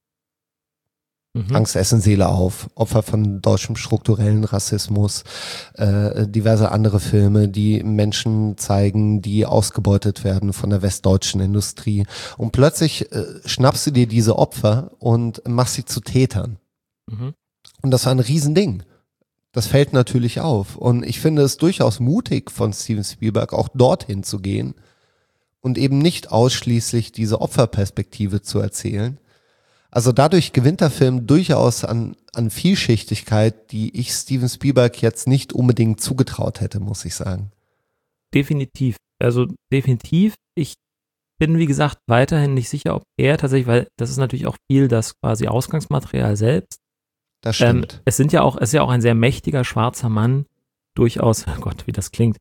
Angst, Essen, Seele auf, Opfer von deutschem strukturellen Rassismus, diverse andere Filme, die Menschen zeigen, die ausgebeutet werden von der westdeutschen Industrie. Und plötzlich schnappst du dir diese Opfer und machst sie zu Tätern. Und das war ein Riesending. Das fällt natürlich auf. Und ich finde es durchaus mutig von Steven Spielberg, auch dorthin zu gehen und eben nicht ausschließlich diese Opferperspektive zu erzählen. Also dadurch gewinnt der Film durchaus an Vielschichtigkeit, die ich Steven Spielberg jetzt nicht unbedingt zugetraut hätte, muss ich sagen. Definitiv. Also definitiv. Ich bin, wie gesagt, weiterhin nicht sicher, ob er tatsächlich, weil das ist natürlich auch viel das quasi Ausgangsmaterial selbst. Das stimmt. Es ist ja auch ein sehr mächtiger schwarzer Mann, durchaus, oh Gott, wie das klingt,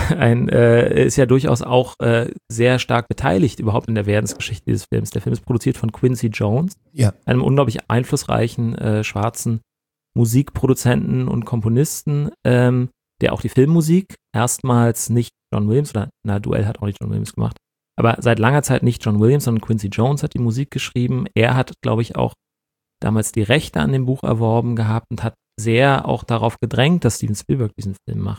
ist ja durchaus auch sehr stark beteiligt überhaupt in der Werdensgeschichte dieses Films. Der Film ist produziert von Quincy Jones, einem unglaublich einflussreichen schwarzen Musikproduzenten und Komponisten, der auch die Filmmusik erstmals nicht John Williams, oder Duell hat auch nicht John Williams gemacht, Aber seit langer Zeit nicht John Williams, sondern Quincy Jones hat die Musik geschrieben. Er hat, glaube ich, auch damals die Rechte an dem Buch erworben gehabt und hat sehr auch darauf gedrängt, dass Steven Spielberg diesen Film macht.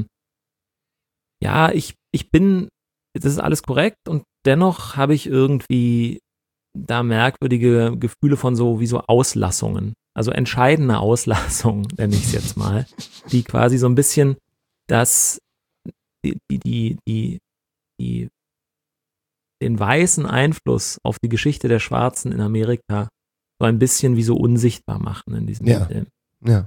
Ja, ich bin, das ist alles korrekt und dennoch habe ich irgendwie da merkwürdige Gefühle von so wie so Auslassungen. Also entscheidende Auslassungen, nenne ich es jetzt mal, die quasi so ein bisschen das, den weißen Einfluss auf die Geschichte der Schwarzen in Amerika so ein bisschen wie so unsichtbar machen in diesem Film. Ja.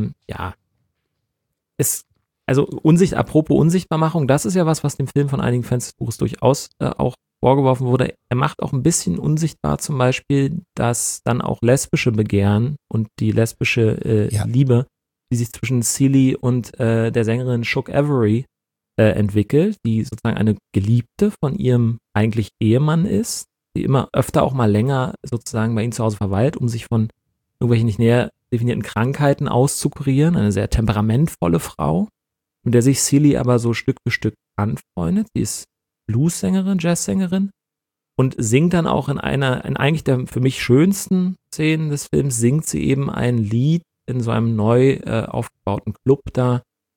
Also apropos Unsichtbarmachung, das ist ja was dem Film von einigen Fans des Buches durchaus auch vorgeworfen wurde. Er macht auch ein bisschen unsichtbar zum Beispiel, dass dann auch lesbische Begehren und die lesbische Liebe, die sich zwischen Celie und der Sängerin Shook Avery entwickelt, die sozusagen eine Geliebte von ihrem eigentlich Ehemann ist, die immer öfter auch mal länger sozusagen bei ihm zu Hause verweilt, um sich von irgendwelchen nicht näher definierten Krankheiten auszukurieren. Eine sehr temperamentvolle Frau, mit der sich Celie aber so Stück für Stück anfreundet. Sie ist Blues-Sängerin, Jazz-Sängerin und singt dann auch in eigentlich der für mich schönsten Szenen des Films, singt sie eben ein Lied in so einem neu aufgebauten Club da,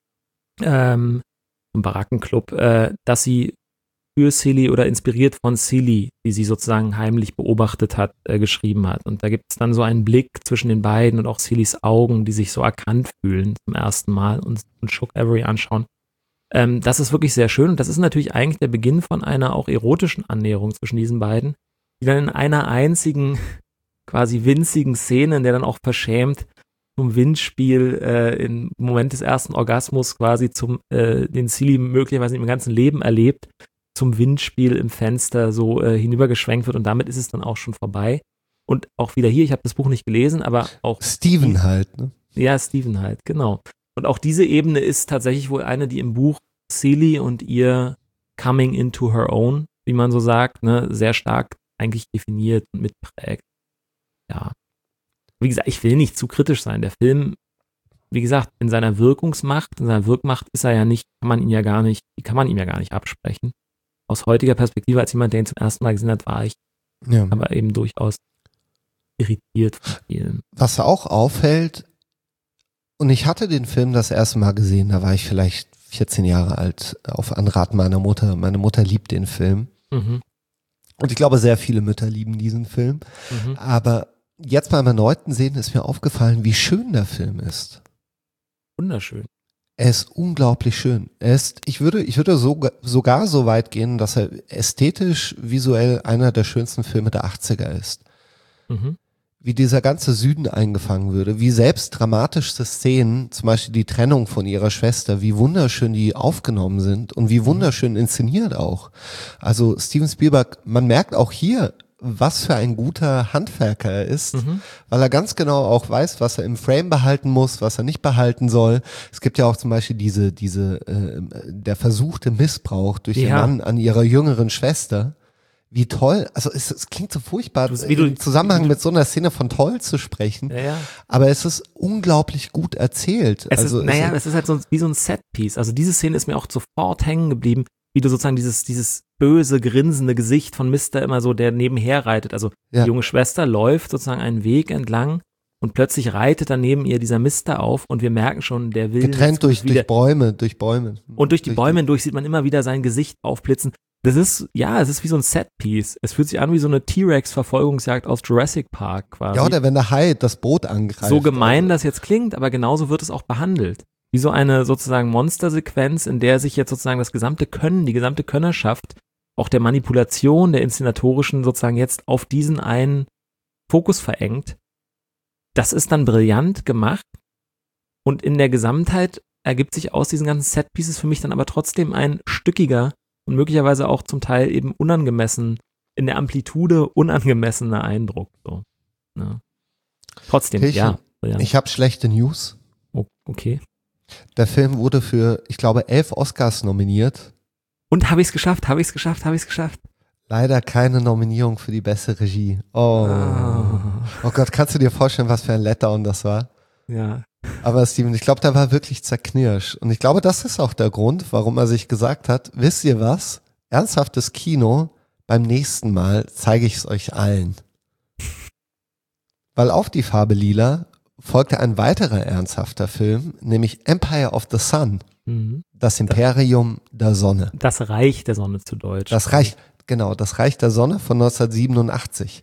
ein Barackenclub, dass sie für Celie oder inspiriert von Celie, die sie sozusagen heimlich beobachtet hat, geschrieben hat. Und da gibt es dann so einen Blick zwischen den beiden und auch Celies Augen, die sich so erkannt fühlen zum ersten Mal und Shook Avery anschauen. Das ist wirklich sehr schön und das ist natürlich eigentlich der Beginn von einer auch erotischen Annäherung zwischen diesen beiden, die dann in einer einzigen, quasi winzigen Szene, in der dann auch verschämt zum Windspiel im Moment des ersten Orgasmus quasi den Celie möglicherweise im ganzen Leben erlebt, zum Windspiel im Fenster so hinübergeschwenkt wird und damit ist es dann auch schon vorbei. Und auch wieder hier, ich habe das Buch nicht gelesen, aber auch Steven halt, ne? Ja, Steven halt, genau. Und auch diese Ebene ist tatsächlich wohl eine, die im Buch Celie und ihr Coming into her own, wie man so sagt, ne, sehr stark eigentlich definiert und mitprägt. Ja. Wie gesagt, ich will nicht zu kritisch sein. Der Film, wie gesagt, in seiner Wirkungsmacht ist er ja nicht, die kann man ihm ja gar nicht absprechen. Aus heutiger Perspektive, als jemand, der ihn zum ersten Mal gesehen hat, war ich aber eben durchaus irritiert von vielen. Was auch auffällt, und ich hatte den Film das erste Mal gesehen, da war ich vielleicht 14 Jahre alt, auf Anraten meiner Mutter. Meine Mutter liebt den Film. Mhm. Und ich glaube, sehr viele Mütter lieben diesen Film. Mhm. Aber jetzt beim erneuten Sehen ist mir aufgefallen, wie schön der Film ist. Wunderschön. Er ist unglaublich schön. Ich würde sogar so weit gehen, dass er ästhetisch, visuell einer der schönsten Filme der 80er ist. Mhm. Wie dieser ganze Süden eingefangen würde, wie selbst dramatischste Szenen, zum Beispiel die Trennung von ihrer Schwester, wie wunderschön die aufgenommen sind und wie wunderschön inszeniert auch. Also Steven Spielberg, man merkt auch hier, was für ein guter Handwerker er ist, weil er ganz genau auch weiß, was er im Frame behalten muss, was er nicht behalten soll. Es gibt ja auch zum Beispiel der versuchte Missbrauch durch den Mann an ihrer jüngeren Schwester. Wie toll, also es klingt so furchtbar, im Zusammenhang mit so einer Szene von toll zu sprechen, aber es ist unglaublich gut erzählt. Es ist halt wie so ein Setpiece. Also diese Szene ist mir auch sofort hängen geblieben, wie du sozusagen dieses böse, grinsende Gesicht von Mister immer so, der nebenher reitet. Also die junge Schwester läuft sozusagen einen Weg entlang und plötzlich reitet dann neben ihr dieser Mister auf und wir merken schon, der will getrennt durch Bäume. Und durch die Bäume hindurch sieht man immer wieder sein Gesicht aufblitzen. Es ist wie so ein Setpiece. Es fühlt sich an wie so eine T-Rex-Verfolgungsjagd aus Jurassic Park quasi. Ja, oder wenn der Hai das Boot angreift. So gemein das jetzt klingt, aber genauso wird es auch behandelt. Wie so eine sozusagen Monstersequenz, in der sich jetzt sozusagen das gesamte Können, die gesamte Könnerschaft, auch der Manipulation, der inszenatorischen sozusagen jetzt auf diesen einen Fokus verengt. Das ist dann brillant gemacht und in der Gesamtheit ergibt sich aus diesen ganzen Setpieces für mich dann aber trotzdem ein stückiger und möglicherweise auch zum Teil eben unangemessen, in der Amplitude unangemessener Eindruck. So. Ja. Trotzdem, Kirchen, ja. Ich habe schlechte News. Oh, okay. Der Film wurde für, ich glaube, 11 Oscars nominiert. Und habe ich es geschafft? Leider keine Nominierung für die beste Regie. Oh Gott, kannst du dir vorstellen, was für ein Letdown das war? Ja. Aber Steven, ich glaube, da war wirklich zerknirscht. Und ich glaube, das ist auch der Grund, warum er sich gesagt hat, wisst ihr was? Ernsthaftes Kino beim nächsten Mal zeige ich es euch allen. Weil auf die Farbe Lila folgte ein weiterer ernsthafter Film, nämlich Empire of the Sun, das Imperium der Sonne. Das Reich der Sonne zu Deutsch. Das Reich der Sonne von 1987.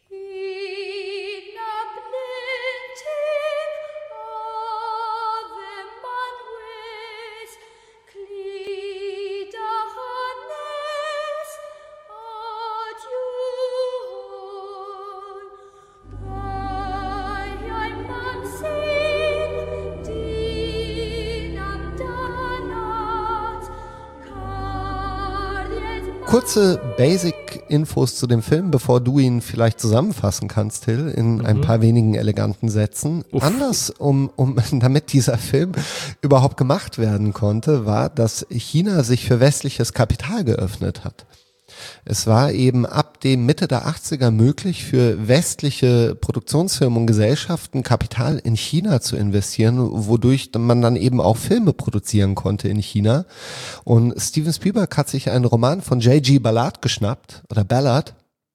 Kurze Basic-Infos zu dem Film, bevor du ihn vielleicht zusammenfassen kannst, Till, in ein paar wenigen eleganten Sätzen. Anders, damit dieser Film überhaupt gemacht werden konnte, war, dass China sich für westliches Kapital geöffnet hat. Es war eben ab dem Mitte der 80er möglich, für westliche Produktionsfirmen und Gesellschaften Kapital in China zu investieren, wodurch man dann eben auch Filme produzieren konnte in China. Und Steven Spielberg hat sich einen Roman von J.G. Ballard geschnappt, oder Ballard,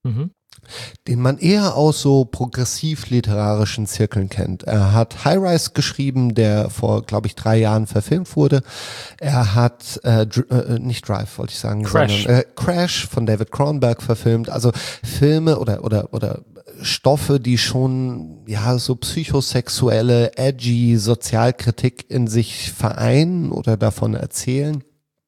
den man eher aus so progressiv-literarischen Zirkeln kennt. Er hat High Rise geschrieben, der vor, glaube ich, 3 Jahren verfilmt wurde. Er hat nicht Drive, wollte ich sagen, sondern Crash von David Cronenberg verfilmt. Also Filme oder Stoffe, die schon ja so psychosexuelle, edgy Sozialkritik in sich vereinen oder davon erzählen.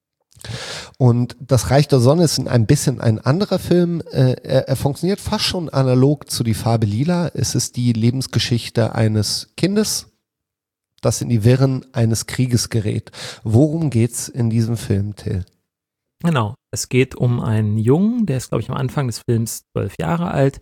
Und das Reich der Sonne ist ein bisschen ein anderer Film. Er funktioniert fast schon analog zu Die Farbe Lila. Es ist die Lebensgeschichte eines Kindes, das in die Wirren eines Krieges gerät. Worum geht's in diesem Film, Till? Genau, es geht um einen Jungen, der ist, glaube ich, am Anfang des Films 12 Jahre alt.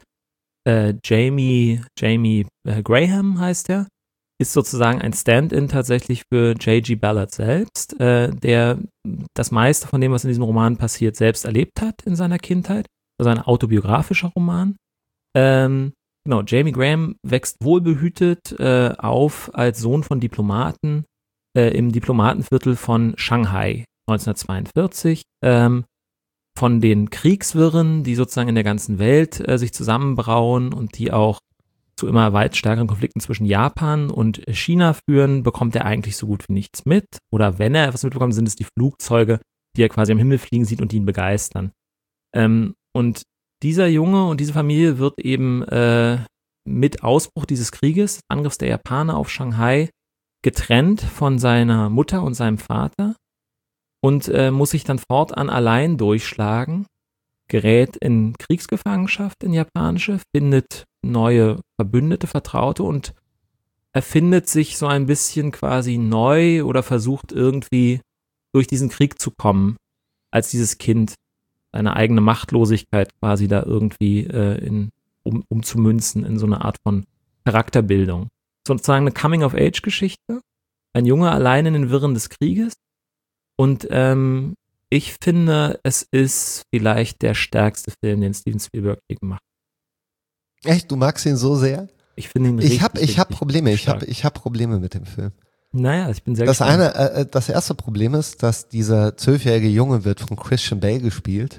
Jamie Graham heißt er. Ist sozusagen ein Stand-in tatsächlich für J.G. Ballard selbst, der das meiste von dem, was in diesem Roman passiert, selbst erlebt hat in seiner Kindheit. Also ein autobiografischer Roman. Genau, Jamie Graham wächst wohlbehütet auf als Sohn von Diplomaten im Diplomatenviertel von Shanghai 1942. Von den Kriegswirren, die sozusagen in der ganzen Welt sich zusammenbrauen und die auch zu immer weit stärkeren Konflikten zwischen Japan und China führen, bekommt er eigentlich so gut wie nichts mit. Oder wenn er etwas mitbekommt, sind es die Flugzeuge, die er quasi am Himmel fliegen sieht und die ihn begeistern. Und dieser Junge und diese Familie wird eben mit Ausbruch dieses Krieges, Angriffs der Japaner auf Shanghai, getrennt von seiner Mutter und seinem Vater und muss sich dann fortan allein durchschlagen, gerät in Kriegsgefangenschaft in japanische, findet neue Verbündete, Vertraute und erfindet sich so ein bisschen quasi neu oder versucht irgendwie durch diesen Krieg zu kommen, als dieses Kind seine eigene Machtlosigkeit quasi da irgendwie umzumünzen in so eine Art von Charakterbildung. Sozusagen eine Coming-of-Age-Geschichte, ein Junge allein in den Wirren des Krieges und ich finde, es ist vielleicht der stärkste Film, den Steven Spielberg je gemacht hat. Echt? Du magst ihn so sehr? Ich finde ihn richtig, Ich habe Probleme. Ich stark. habe Probleme mit dem Film. Naja, ich bin sehr gespannt. Das erste Problem ist, dass dieser 12-jährige Junge wird von Christian Bale gespielt,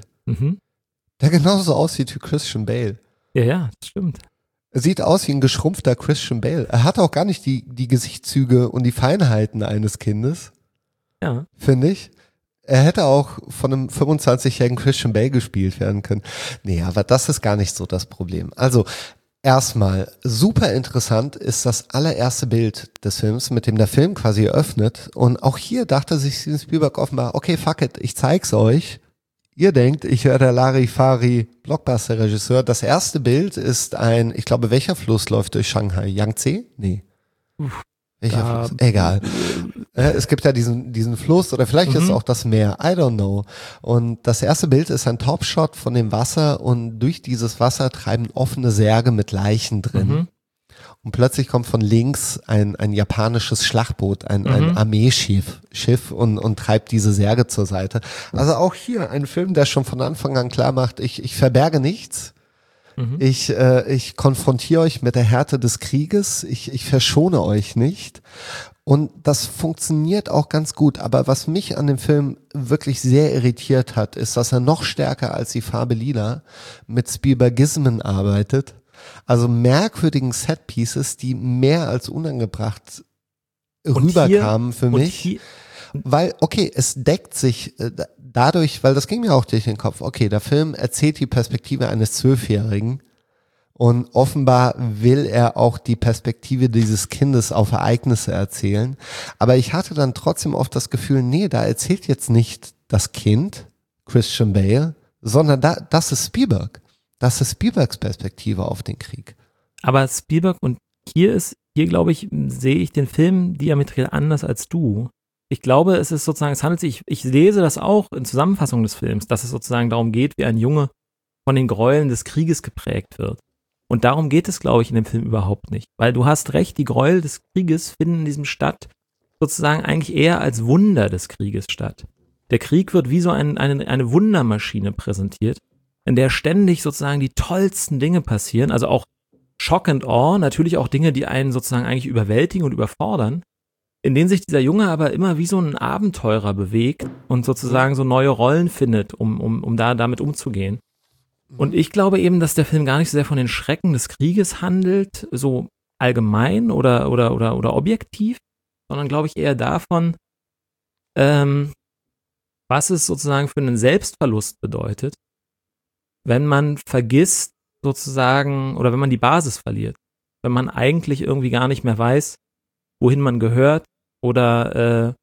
der genauso aussieht wie Christian Bale. Ja, das stimmt. Er sieht aus wie ein geschrumpfter Christian Bale. Er hat auch gar nicht die Gesichtszüge und die Feinheiten eines Kindes. Ja. Finde ich. Er hätte auch von einem 25-jährigen Christian Bale gespielt werden können. Nee, aber das ist gar nicht so das Problem. Also, erstmal, super interessant ist das allererste Bild des Films, mit dem der Film quasi eröffnet. Und auch hier dachte sich Steven Spielberg offenbar, okay, fuck it, ich zeig's euch. Ihr denkt, ich wäre der Larifari-Blockbuster-Regisseur. Das erste Bild ist ich glaube, welcher Fluss läuft durch Shanghai? Yangtze? Nee. Welcher Fluss? Egal. Es gibt ja diesen Fluss oder vielleicht ist es auch das Meer. I don't know. Und das erste Bild ist ein Topshot von dem Wasser und durch dieses Wasser treiben offene Särge mit Leichen drin. Und plötzlich kommt von links ein japanisches Schlachtboot, ein Armeeschiff und treibt diese Särge zur Seite. Also auch hier ein Film, der schon von Anfang an klar macht, ich verberge nichts. Ich konfrontiere euch mit der Härte des Krieges. Ich verschone euch nicht. Und das funktioniert auch ganz gut. Aber was mich an dem Film wirklich sehr irritiert hat, ist, dass er noch stärker als die Farbe Lila mit Spielbergismen arbeitet. Also merkwürdigen Setpieces, die mehr als unangebracht rüberkamen für mich. Weil, okay, es deckt sich dadurch, weil das ging mir auch durch den Kopf. Okay, der Film erzählt die Perspektive eines 12-Jährigen. Und offenbar will er auch die Perspektive dieses Kindes auf Ereignisse erzählen. Aber ich hatte dann trotzdem oft das Gefühl, nee, da erzählt jetzt nicht das Kind, Christian Bale, sondern das ist Spielberg. Das ist Spielbergs Perspektive auf den Krieg. Aber Spielberg, und hier glaube ich, sehe ich den Film diametral anders als du. Ich glaube, es ist sozusagen, es handelt sich, ich lese das auch in Zusammenfassung des Films, dass es sozusagen darum geht, wie ein Junge von den Gräueln des Krieges geprägt wird. Und darum geht es, glaube ich, in dem Film überhaupt nicht. Weil du hast recht, die Gräuel des Krieges finden in diesem Stadt sozusagen eigentlich eher als Wunder des Krieges statt. Der Krieg wird wie so eine Wundermaschine präsentiert, in der ständig sozusagen die tollsten Dinge passieren, also auch Shock and Awe, natürlich auch Dinge, die einen sozusagen eigentlich überwältigen und überfordern, in denen sich dieser Junge aber immer wie so ein Abenteurer bewegt und sozusagen so neue Rollen findet, um damit umzugehen. Und ich glaube eben, dass der Film gar nicht so sehr von den Schrecken des Krieges handelt, so allgemein oder objektiv, sondern glaube ich eher davon, was es sozusagen für einen Selbstverlust bedeutet, wenn man vergisst sozusagen, oder wenn man die Basis verliert, wenn man eigentlich irgendwie gar nicht mehr weiß, wohin man gehört oder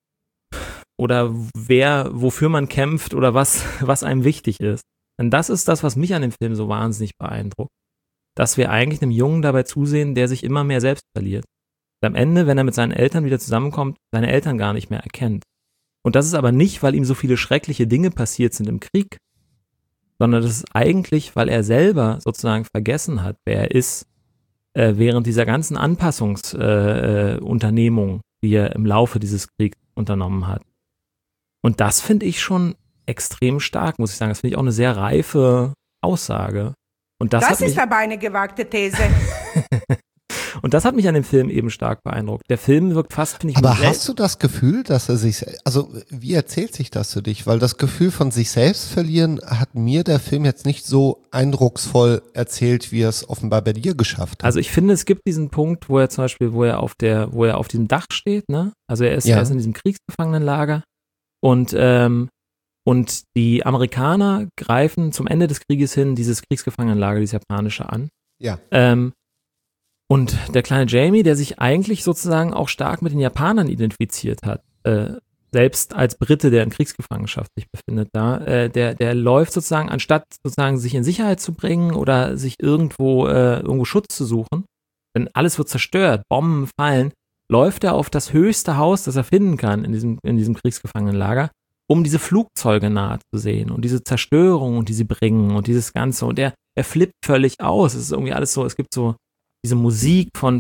wofür man kämpft oder was einem wichtig ist. Denn das ist das, was mich an dem Film so wahnsinnig beeindruckt, dass wir eigentlich einem Jungen dabei zusehen, der sich immer mehr selbst verliert. Und am Ende, wenn er mit seinen Eltern wieder zusammenkommt, seine Eltern gar nicht mehr erkennt. Und das ist aber nicht, weil ihm so viele schreckliche Dinge passiert sind im Krieg, sondern das ist eigentlich, weil er selber sozusagen vergessen hat, wer er ist, während dieser ganzen Anpassungsunternehmung, die er im Laufe dieses Kriegs unternommen hat. Und das finde ich schon extrem stark, muss ich sagen. Das finde ich auch eine sehr reife Aussage. Und das ist aber eine gewagte These. Und das hat mich an dem Film eben stark beeindruckt. Der Film wirkt fast, finde ich, aber hast du das Gefühl, dass er sich, also wie erzählt sich das für dich? Weil das Gefühl von sich selbst verlieren hat mir der Film jetzt nicht so eindrucksvoll erzählt, wie er es offenbar bei dir geschafft hat. Also ich finde, es gibt diesen Punkt, wo er zum Beispiel, wo er auf diesem Dach steht, ne? Also er ist in diesem Kriegsgefangenenlager und die Amerikaner greifen zum Ende des Krieges hin dieses Kriegsgefangenenlager, dieses japanische, an. Ja. Und der kleine Jamie, der sich eigentlich sozusagen auch stark mit den Japanern identifiziert hat, selbst als Brite, der in Kriegsgefangenschaft sich befindet da, der läuft sozusagen, anstatt sozusagen sich in Sicherheit zu bringen oder sich irgendwo Schutz zu suchen, denn alles wird zerstört, Bomben fallen, läuft er auf das höchste Haus, das er finden kann in diesem Kriegsgefangenenlager, um diese Flugzeuge nahe zu sehen und diese Zerstörung und die sie bringen und dieses Ganze. Und er flippt völlig aus. Es ist irgendwie alles so, es gibt so diese Musik von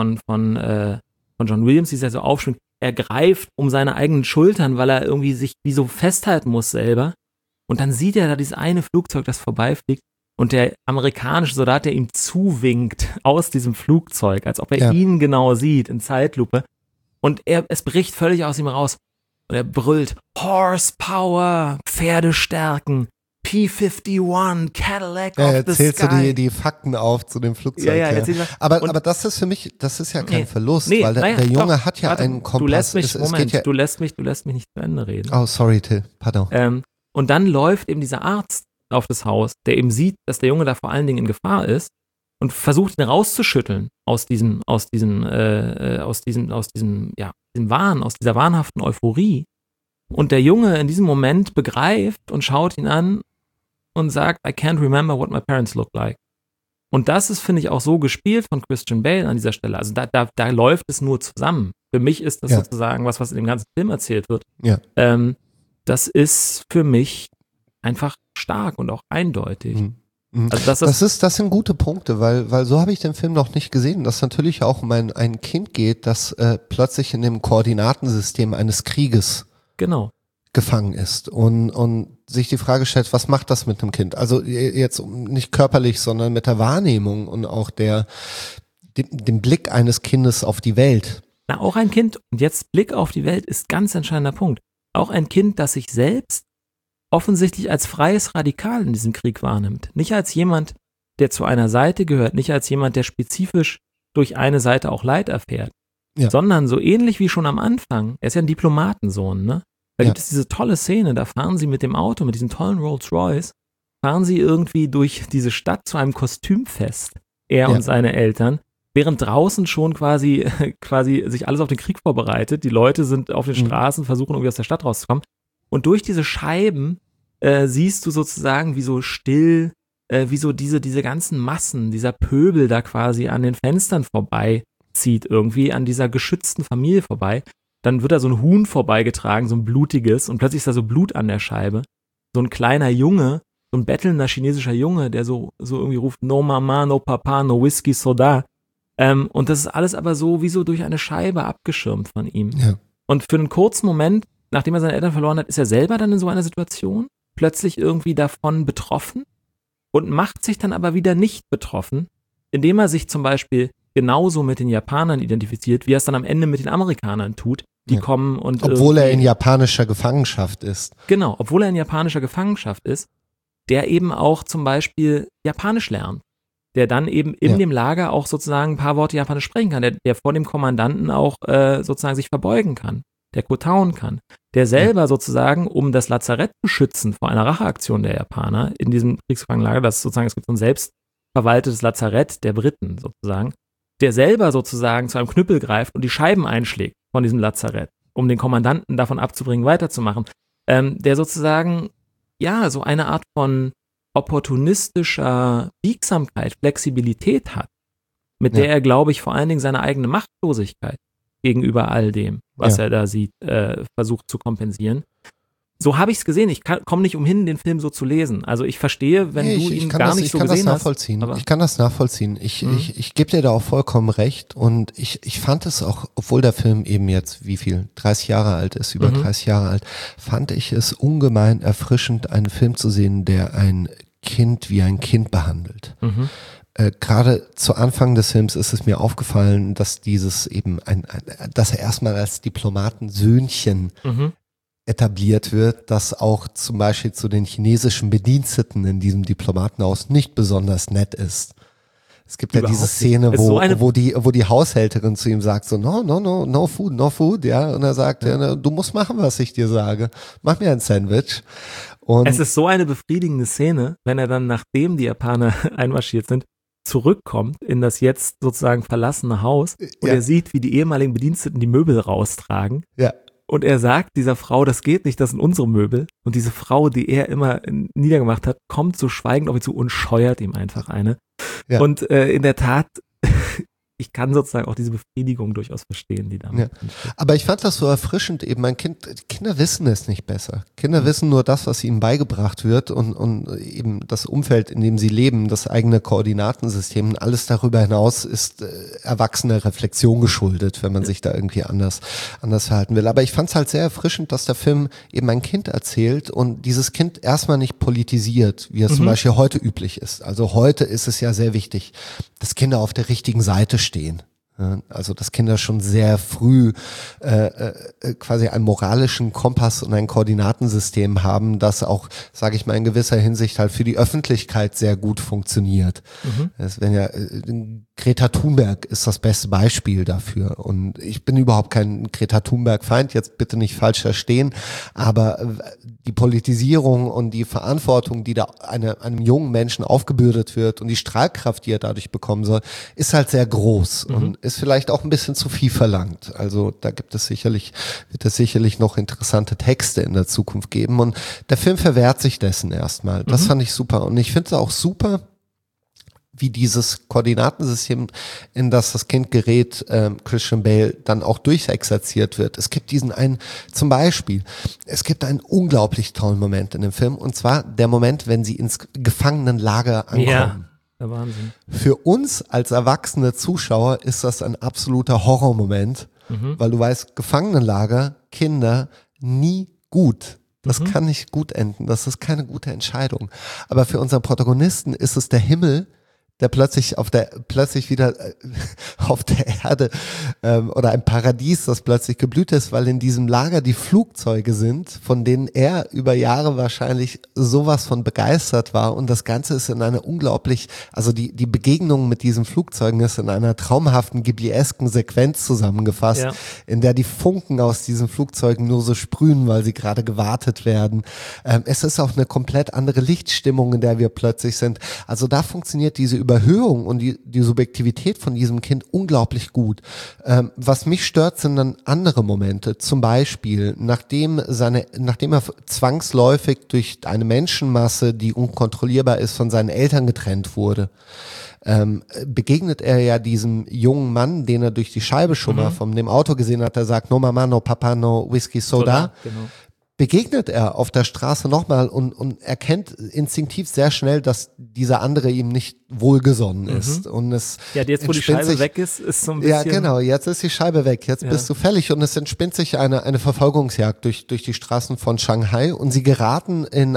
John Williams, die ist ja so aufschwingt. Er greift um seine eigenen Schultern, weil er irgendwie sich wie so festhalten muss selber. Und dann sieht er da dieses eine Flugzeug, das vorbeifliegt. Und der amerikanische Soldat, der ihm zuwinkt aus diesem Flugzeug, als ob er ihn genau sieht in Zeitlupe. Und es bricht völlig aus ihm raus. Und er brüllt, Horsepower, Pferdestärken, P-51, Cadillac of the Sky. Erzählst du die Fakten auf zu dem Flugzeug. Ja. Aber das ist für mich, das ist ja kein Verlust, weil der Junge hat ja einen Kompass. Du lässt mich nicht zu Ende reden. Oh, sorry, Till, pardon. Und dann läuft eben dieser Arzt auf das Haus, der eben sieht, dass der Junge da vor allen Dingen in Gefahr ist und versucht ihn rauszuschütteln aus diesem Wahn, aus dieser wahnhaften Euphorie. Und der Junge in diesem Moment begreift und schaut ihn an und sagt, I can't remember what my parents look like. Und das ist, finde ich, auch so gespielt von Christian Bale an dieser Stelle. Also da läuft es nur zusammen. Für mich ist das sozusagen was in dem ganzen Film erzählt wird. Ja. Das ist für mich einfach stark und auch eindeutig. Also das sind gute Punkte, weil so habe ich den Film noch nicht gesehen, dass natürlich auch um ein Kind geht, das plötzlich in dem Koordinatensystem eines Krieges gefangen ist und sich die Frage stellt, was macht das mit einem Kind? Also jetzt nicht körperlich, sondern mit der Wahrnehmung und auch dem Blick eines Kindes auf die Welt. Na, auch ein Kind, und jetzt Blick auf die Welt ist ganz entscheidender Punkt, auch ein Kind, das sich selbst offensichtlich als freies Radikal in diesem Krieg wahrnimmt. Nicht als jemand, der zu einer Seite gehört, nicht als jemand, der spezifisch durch eine Seite auch Leid erfährt, sondern so ähnlich wie schon am Anfang, er ist ja ein Diplomatensohn, ne? Da gibt es diese tolle Szene, da fahren sie mit dem Auto, mit diesem tollen Rolls-Royce, fahren sie irgendwie durch diese Stadt zu einem Kostümfest, er und seine Eltern, während draußen schon quasi sich alles auf den Krieg vorbereitet, die Leute sind auf den Straßen, versuchen irgendwie aus der Stadt rauszukommen, und durch diese Scheiben siehst du sozusagen, wie so still, wie so diese ganzen Massen, dieser Pöbel da quasi an den Fenstern vorbeizieht, irgendwie an dieser geschützten Familie vorbei. Dann wird da so ein Huhn vorbeigetragen, so ein blutiges, und plötzlich ist da so Blut an der Scheibe. So ein kleiner Junge, so ein bettelnder chinesischer Junge, der so irgendwie ruft, no Mama, no Papa, no Whisky, Soda. Und das ist alles aber so wie so durch eine Scheibe abgeschirmt von ihm. Ja. Und für einen kurzen Moment, nachdem er seine Eltern verloren hat, ist er selber dann in so einer Situation, plötzlich irgendwie davon betroffen und macht sich dann aber wieder nicht betroffen, indem er sich zum Beispiel genauso mit den Japanern identifiziert, wie er es dann am Ende mit den Amerikanern tut. Die kommen und obwohl er in japanischer Gefangenschaft ist. Genau, obwohl er in japanischer Gefangenschaft ist, der eben auch zum Beispiel Japanisch lernt. Der dann eben in dem Lager auch sozusagen ein paar Worte Japanisch sprechen kann, der vor dem Kommandanten auch sozusagen sich verbeugen kann, der kotauen kann, der selber sozusagen, um das Lazarett zu schützen vor einer Racheaktion der Japaner in diesem Kriegsgefangenenlager, das sozusagen, es gibt so ein selbstverwaltetes Lazarett der Briten sozusagen, der selber sozusagen zu einem Knüppel greift und die Scheiben einschlägt von diesem Lazarett, um den Kommandanten davon abzubringen, weiterzumachen, der sozusagen, so eine Art von opportunistischer Biegsamkeit, Flexibilität hat, mit der er, glaube ich, vor allen Dingen seine eigene Machtlosigkeit gegenüber all dem, was er da sieht, versucht zu kompensieren. So habe ich es gesehen. Ich komme nicht umhin, den Film so zu lesen. Also ich verstehe, wenn du ihn gar nicht so gesehen hast. Ich kann das nachvollziehen. Ich gebe dir da auch vollkommen recht. Und ich fand es auch, obwohl der Film eben jetzt, 30 Jahre alt ist, über 30 Jahre alt, fand ich es ungemein erfrischend, einen Film zu sehen, der ein Kind wie ein Kind behandelt. Gerade zu Anfang des Films ist es mir aufgefallen, dass dieses eben dass er erstmal als Diplomatensöhnchen etabliert wird, das auch zum Beispiel zu den chinesischen Bediensteten in diesem Diplomatenhaus nicht besonders nett ist. Es gibt ja diese Szene, wo die Haushälterin zu ihm sagt so, no food, ja, und er sagt, du musst machen, was ich dir sage. Mach mir ein Sandwich. Und es ist so eine befriedigende Szene, wenn er dann, nachdem die Japaner einmarschiert sind, zurückkommt in das jetzt sozusagen verlassene Haus und er sieht, wie die ehemaligen Bediensteten die Möbel raustragen. Ja. Und er sagt dieser Frau, das geht nicht, das sind unsere Möbel. Und diese Frau, die er immer niedergemacht hat, kommt so schweigend auf ihn zu und scheuert ihm einfach eine. Ja. Und in der Tat, ich kann sozusagen auch diese Befriedigung durchaus verstehen, die damit entsteht. Aber ich fand das so erfrischend eben, Kinder wissen es nicht besser. Kinder wissen nur das, was ihnen beigebracht wird und eben das Umfeld, in dem sie leben, das eigene Koordinatensystem und alles darüber hinaus ist erwachsener Reflexion geschuldet, wenn man sich da irgendwie anders verhalten will. Aber ich fand es halt sehr erfrischend, dass der Film eben ein Kind erzählt und dieses Kind erstmal nicht politisiert, wie es zum Beispiel heute üblich ist. Also heute ist es ja sehr wichtig, dass Kinder auf der richtigen Seite stehen. Also dass Kinder schon sehr früh quasi einen moralischen Kompass und ein Koordinatensystem haben, das auch, sage ich mal, in gewisser Hinsicht halt für die Öffentlichkeit sehr gut funktioniert. Greta Thunberg ist das beste Beispiel dafür und ich bin überhaupt kein Greta Thunberg-Feind, jetzt bitte nicht falsch verstehen, aber die Politisierung und die Verantwortung, die da einem jungen Menschen aufgebürdet wird und die Strahlkraft, die er dadurch bekommen soll, ist halt sehr groß und ist vielleicht auch ein bisschen zu viel verlangt. Also da wird es sicherlich noch interessante Texte in der Zukunft geben und der Film verwehrt sich dessen erstmal. Das fand ich super und ich finde es auch super, wie dieses Koordinatensystem, in das Kind gerät, Christian Bale, dann auch durchexerziert wird. Es gibt zum Beispiel, es gibt einen unglaublich tollen Moment in dem Film, und zwar der Moment, wenn sie ins Gefangenenlager ankommen. Ja, der Wahnsinn. Für uns als erwachsene Zuschauer ist das ein absoluter Horrormoment, weil du weißt, Gefangenenlager, Kinder, nie gut. Das kann nicht gut enden, das ist keine gute Entscheidung. Aber für unseren Protagonisten ist es der Himmel, der plötzlich wieder auf der Erde oder ein Paradies, das plötzlich geblüht ist, weil in diesem Lager die Flugzeuge sind, von denen er über Jahre wahrscheinlich sowas von begeistert war, und das Ganze ist in einer also die Begegnung mit diesen Flugzeugen ist in einer traumhaften Ghibli-esken Sequenz zusammengefasst, in der die Funken aus diesen Flugzeugen nur so sprühen, weil sie gerade gewartet werden. Es ist auch eine komplett andere Lichtstimmung, in der wir plötzlich sind. Also da funktioniert diese Überhöhung und die Subjektivität von diesem Kind unglaublich gut. Was mich stört, sind dann andere Momente. Zum Beispiel, nachdem er zwangsläufig durch eine Menschenmasse, die unkontrollierbar ist, von seinen Eltern getrennt wurde, begegnet er ja diesem jungen Mann, den er durch die Scheibe schon mal von dem Auto gesehen hat, der sagt, no Mama, no Papa, no Whisky, Soda. Genau. Begegnet er auf der Straße nochmal und erkennt instinktiv sehr schnell, dass dieser andere ihm nicht wohlgesonnen ist. Und es jetzt, wo die Scheibe weg ist so ein bisschen. Ja, genau, jetzt ist die Scheibe weg, jetzt bist du fällig, und es entspinnt sich eine Verfolgungsjagd durch die Straßen von Shanghai, und sie geraten in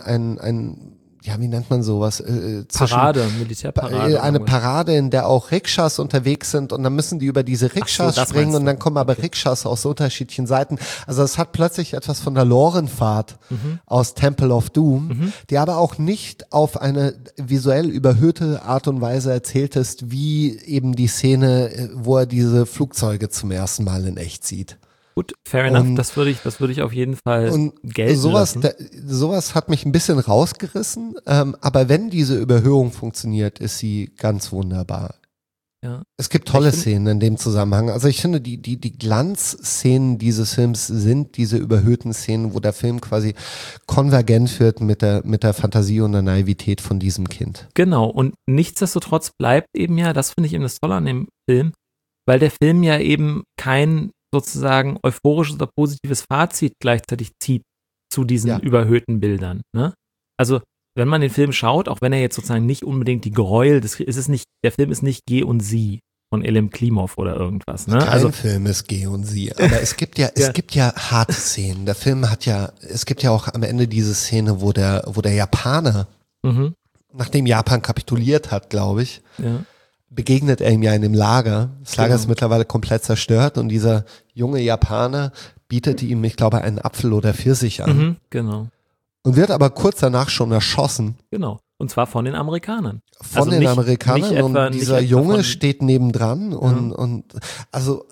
ein wie nennt man sowas? Militärparade. Eine Parade, in der auch Rikschas unterwegs sind, und dann müssen die über diese Rikschas springen, und dann kommen aber Rikschas aus unterschiedlichen Seiten. Also es hat plötzlich etwas von der Lorenfahrt aus Temple of Doom, die aber auch nicht auf eine visuell überhöhte Art und Weise erzählt ist, wie eben die Szene, wo er diese Flugzeuge zum ersten Mal in echt sieht. Gut, fair enough, das würde ich auf jeden Fall gelten lassen. Sowas hat mich ein bisschen rausgerissen, aber wenn diese Überhöhung funktioniert, ist sie ganz wunderbar. Ja. Es gibt tolle Szenen in dem Zusammenhang. Also ich finde, die Glanzszenen dieses Films sind diese überhöhten Szenen, wo der Film quasi konvergent wird mit der Fantasie und der Naivität von diesem Kind. Genau, und nichtsdestotrotz bleibt eben das finde ich eben das Tolle an dem Film, weil der Film ja eben kein sozusagen euphorisches oder positives Fazit gleichzeitig zieht zu diesen überhöhten Bildern. Ne? Also wenn man den Film schaut, auch wenn er jetzt sozusagen nicht unbedingt die Gräuel, der Film ist nicht Geh und Sie von Elim Klimov oder irgendwas. Ne? Kein Film ist Geh und Sie, aber es gibt ja harte Szenen. Der Film es gibt ja auch am Ende diese Szene, wo der Japaner, nachdem Japan kapituliert hat, glaube ich, begegnet er ihm ja in dem Lager. Das Lager ist mittlerweile komplett zerstört, und dieser junge Japaner bietet ihm, ich glaube, einen Apfel oder Pfirsich an. Genau. Und wird aber kurz danach schon erschossen. Genau. Und zwar von den Amerikanern. Amerikanern, und dieser Junge steht nebendran und also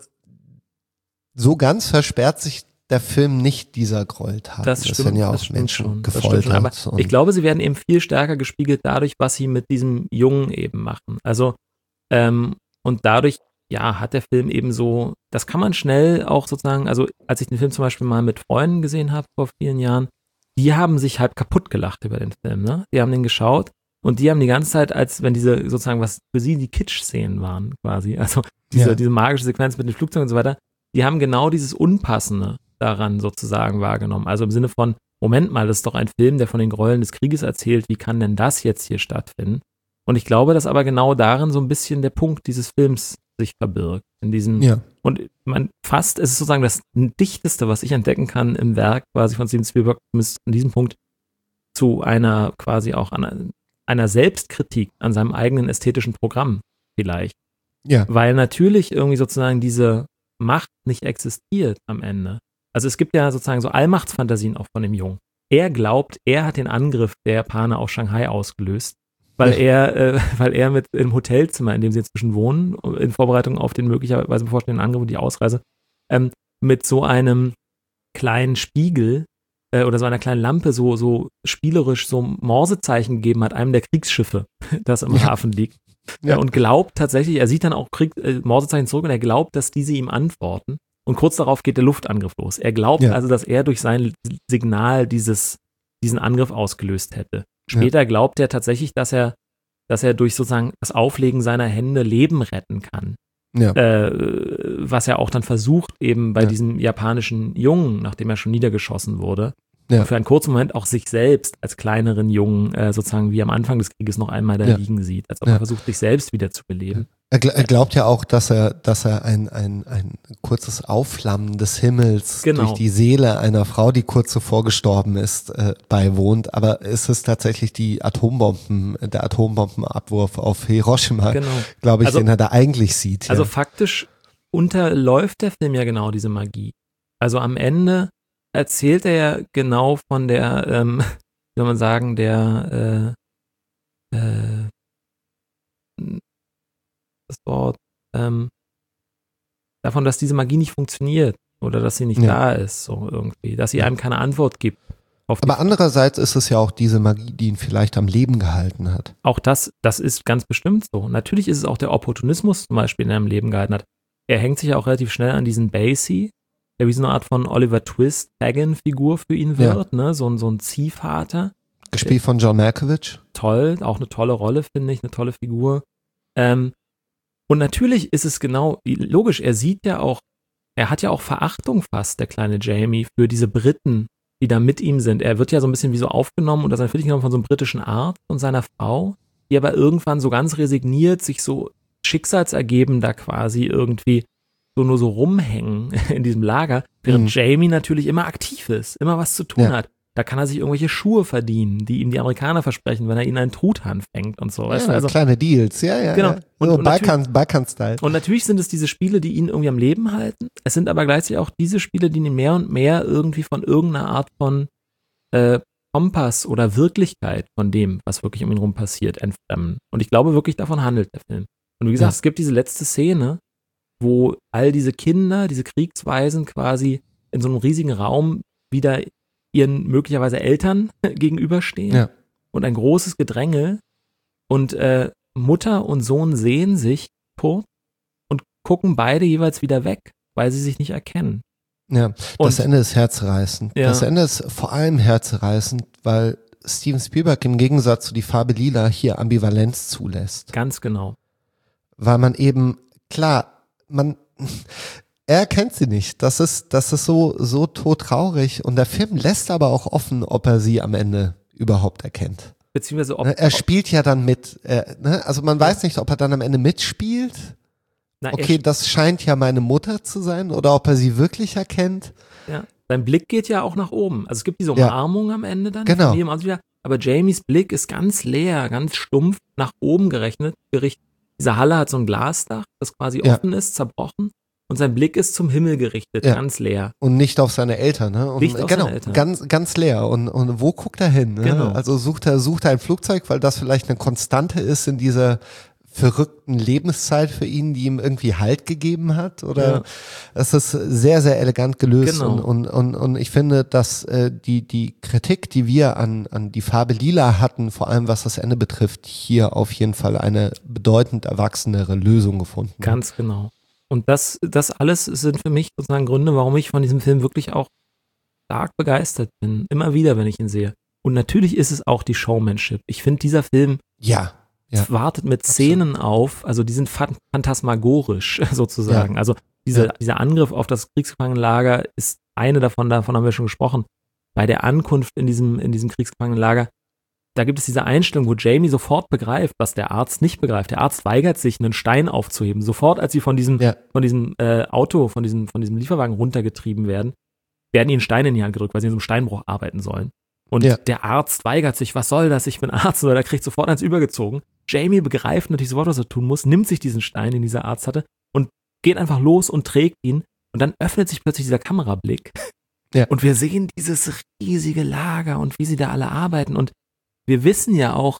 so ganz versperrt sich der Film nicht dieser Gräueltat. Das stimmt, werden ja auch Menschen gefoltert. Aber ich glaube, sie werden eben viel stärker gespiegelt dadurch, was sie mit diesem Jungen eben machen. Also und dadurch, hat der Film eben so, das kann man schnell auch sozusagen, also als ich den Film zum Beispiel mal mit Freunden gesehen habe vor vielen Jahren, die haben sich halb kaputt gelacht über den Film, ne? Die haben den geschaut und die haben die ganze Zeit, als wenn diese sozusagen, was für sie die Kitsch-Szenen waren quasi, also diese magische Sequenz mit den Flugzeugen und so weiter, die haben genau dieses Unpassende daran sozusagen wahrgenommen. Also im Sinne von, Moment mal, das ist doch ein Film, der von den Gräueln des Krieges erzählt, wie kann denn das jetzt hier stattfinden? Und ich glaube, dass aber genau darin so ein bisschen der Punkt dieses Films sich verbirgt. In diesem, und es ist sozusagen das Dichteste, was ich entdecken kann im Werk quasi von Steven Spielberg, zumindest an diesem Punkt, zu einer quasi auch einer Selbstkritik an seinem eigenen ästhetischen Programm vielleicht. Ja. Weil natürlich irgendwie sozusagen diese Macht nicht existiert am Ende. Also es gibt ja sozusagen so Allmachtsfantasien auch von dem Jungen. Er glaubt, er hat den Angriff der Japaner auf Shanghai ausgelöst, weil er mit im Hotelzimmer, in dem sie inzwischen wohnen, in Vorbereitung auf den möglicherweise bevorstehenden Angriff und die Ausreise, mit so einem kleinen Spiegel oder so einer kleinen Lampe so spielerisch so Morsezeichen gegeben hat, einem der Kriegsschiffe, das im Hafen liegt. Ja. Und glaubt tatsächlich, er sieht dann auch Morsezeichen zurück und er glaubt, dass diese ihm antworten. Und kurz darauf geht der Luftangriff los. Er glaubt also, dass er durch sein Signal diesen Angriff ausgelöst hätte. Später glaubt er tatsächlich, dass er durch sozusagen das Auflegen seiner Hände Leben retten kann. Ja. Was er auch dann versucht, eben bei diesem japanischen Jungen, nachdem er schon niedergeschossen wurde, und für einen kurzen Moment auch sich selbst als kleineren Jungen sozusagen wie am Anfang des Krieges noch einmal da liegen sieht, als ob er versucht, sich selbst wieder zu beleben. Er glaubt ja auch, dass er ein kurzes Aufflammen des Himmels durch die Seele einer Frau, die kurz zuvor gestorben ist, beiwohnt. Aber es ist tatsächlich der Atombombenabwurf auf Hiroshima, glaube ich, den er da eigentlich sieht. Also faktisch unterläuft der Film ja genau diese Magie. Also am Ende erzählt er ja genau von der, wie soll man sagen, das Wort, davon, dass diese Magie nicht funktioniert oder dass sie nicht da ist, so irgendwie, dass sie einem keine Antwort gibt. Aber andererseits ist es ja auch diese Magie, die ihn vielleicht am Leben gehalten hat. Auch das ist ganz bestimmt so. Natürlich ist es auch der Opportunismus zum Beispiel, der am Leben gehalten hat. Er hängt sich ja auch relativ schnell an diesen Basie, der wie so eine Art von Oliver Twist Fagin-Figur für ihn wird, ne? So ein Ziehvater. Gespielt von John Malkovich. Toll, auch eine tolle Rolle, finde ich, eine tolle Figur. Und natürlich ist es genau, logisch, er hat ja auch Verachtung fast, der kleine Jamie, für diese Briten, die da mit ihm sind. Er wird ja so ein bisschen wie so aufgenommen und das natürlich genommen von so einem britischen Arzt und seiner Frau, die aber irgendwann so ganz resigniert, sich so schicksalsergeben da quasi irgendwie so nur so rumhängen in diesem Lager, während Jamie natürlich immer aktiv ist, immer was zu tun hat. Da kann er sich irgendwelche Schuhe verdienen, die ihm die Amerikaner versprechen, wenn er ihnen einen Truthahn fängt und so. Weißt du? Also, kleine Deals, ja. Genau. Und Balkan-Style. Und natürlich sind es diese Spiele, die ihn irgendwie am Leben halten. Es sind aber gleichzeitig auch diese Spiele, die ihn mehr und mehr irgendwie von irgendeiner Art von Kompass oder Wirklichkeit von dem, was wirklich um ihn rum passiert, entfremden. Und ich glaube wirklich, davon handelt der Film. Und wie gesagt, es gibt diese letzte Szene, wo all diese Kinder, diese Kriegsweisen quasi in so einem riesigen Raum wieder ihren möglicherweise Eltern gegenüberstehen und ein großes Gedränge und Mutter und Sohn sehen sich kurz und gucken beide jeweils wieder weg, weil sie sich nicht erkennen. Ja, das Ende ist herzreißend. Ja. Das Ende ist vor allem herzreißend, weil Steven Spielberg im Gegensatz zu Die Farbe Lila hier Ambivalenz zulässt. Ganz genau. Weil man eben, klar, er erkennt sie nicht. Das ist so todtraurig. Und der Film lässt aber auch offen, ob er sie am Ende überhaupt erkennt. Beziehungsweise er spielt ja dann mit. Also man weiß nicht, ob er dann am Ende mitspielt. Okay, das scheint ja meine Mutter zu sein. Oder ob er sie wirklich erkennt. Ja, sein Blick geht ja auch nach oben. Also es gibt diese Umarmung am Ende dann. Genau. Aber Jamies Blick ist ganz leer, ganz stumpf nach oben gerichtet. Diese Halle hat so ein Glasdach, das quasi offen ist, zerbrochen. Und sein Blick ist zum Himmel gerichtet, ganz leer. Und nicht auf seine Eltern, ne? Und nicht auf seine Eltern. Ganz leer. Und wo guckt er hin? Ne? Genau. Also sucht er ein Flugzeug, weil das vielleicht eine Konstante ist in dieser verrückten Lebenszeit für ihn, die ihm irgendwie Halt gegeben hat? Oder es ist sehr, sehr elegant gelöst. Genau. Und ich finde, dass die Kritik, die wir an Die Farbe Lila hatten, vor allem was das Ende betrifft, hier auf jeden Fall eine bedeutend erwachsenere Lösung gefunden. Ganz genau. Und das alles sind für mich sozusagen Gründe, warum ich von diesem Film wirklich auch stark begeistert bin. Immer wieder, wenn ich ihn sehe. Und natürlich ist es auch die Showmanship. Ich finde, dieser Film wartet mit Szenen auf, also die sind phantasmagorisch sozusagen. Ja. Also dieser Angriff auf das Kriegsgefangenenlager ist eine davon haben wir schon gesprochen. Bei der Ankunft in diesem Kriegsgefangenenlager, da gibt es diese Einstellung, wo Jamie sofort begreift, was der Arzt nicht begreift. Der Arzt weigert sich, einen Stein aufzuheben. Sofort, als sie von diesem Auto, von diesem Lieferwagen runtergetrieben werden ihnen Steine in die Hand gedrückt, weil sie in so einem Steinbruch arbeiten sollen. Und der Arzt weigert sich, was soll das? Ich bin Arzt. Oder der kriegt sofort eins übergezogen. Jamie begreift natürlich sofort, was er tun muss, nimmt sich diesen Stein, den dieser Arzt hatte, und geht einfach los und trägt ihn. Und dann öffnet sich plötzlich dieser Kamerablick. Ja. Und wir sehen dieses riesige Lager und wie sie da alle arbeiten. Und wir wissen ja auch,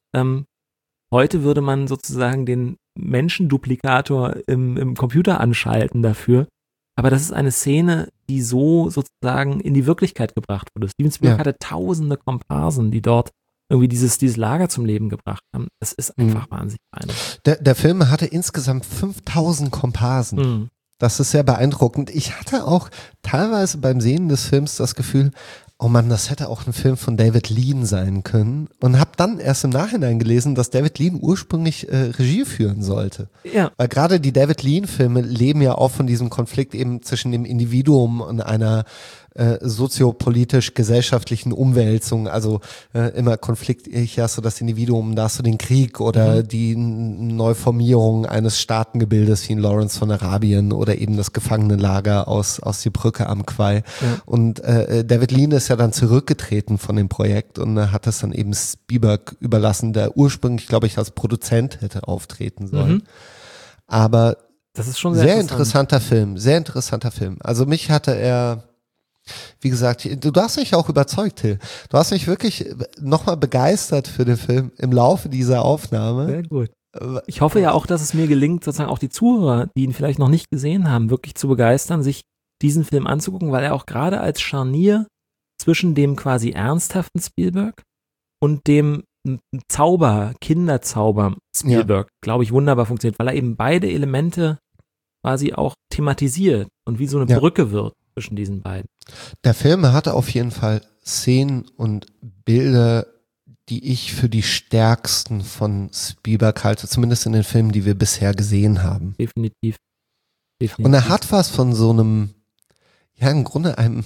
heute würde man sozusagen den Menschenduplikator im Computer anschalten dafür. Aber das ist eine Szene, die so sozusagen in die Wirklichkeit gebracht wurde. Steven Spielberg hatte tausende Komparsen, die dort irgendwie dieses Lager zum Leben gebracht haben. Das ist einfach wahnsinnig beeindruckend. Der Film hatte insgesamt 5000 Komparsen. Das ist sehr beeindruckend. Ich hatte auch teilweise beim Sehen des Films das Gefühl, oh Mann, das hätte auch ein Film von David Lean sein können. Und habe dann erst im Nachhinein gelesen, dass David Lean ursprünglich Regie führen sollte. Ja. Weil gerade die David Lean-Filme leben ja auch von diesem Konflikt eben zwischen dem Individuum und einer soziopolitisch-gesellschaftlichen Umwälzungen, also immer Konflikt, hier hast du das Individuum, da hast du den Krieg oder die Neuformierung eines Staatengebildes wie in Lawrence von Arabien oder eben das Gefangenenlager aus Die Brücke am Quai. Ja. Und David Lean ist ja dann zurückgetreten von dem Projekt und hat das dann eben Spielberg überlassen, der ursprünglich, glaube ich, als Produzent hätte auftreten sollen. Aber das ist schon sehr interessanter Film. Also mich hatte er, wie gesagt, du hast mich auch überzeugt, Till. Du hast mich wirklich nochmal begeistert für den Film im Laufe dieser Aufnahme. Sehr gut. Ich hoffe ja auch, dass es mir gelingt, sozusagen auch die Zuhörer, die ihn vielleicht noch nicht gesehen haben, wirklich zu begeistern, sich diesen Film anzugucken, weil er auch gerade als Scharnier zwischen dem quasi ernsthaften Spielberg und dem Kinderzauber Spielberg, glaube ich, wunderbar funktioniert, weil er eben beide Elemente quasi auch thematisiert und wie so eine Brücke wird zwischen diesen beiden. Der Film hatte auf jeden Fall Szenen und Bilder, die ich für die stärksten von Spielberg halte, zumindest in den Filmen, die wir bisher gesehen haben. Definitiv. Und er hat was von so einem, ja, im Grunde einem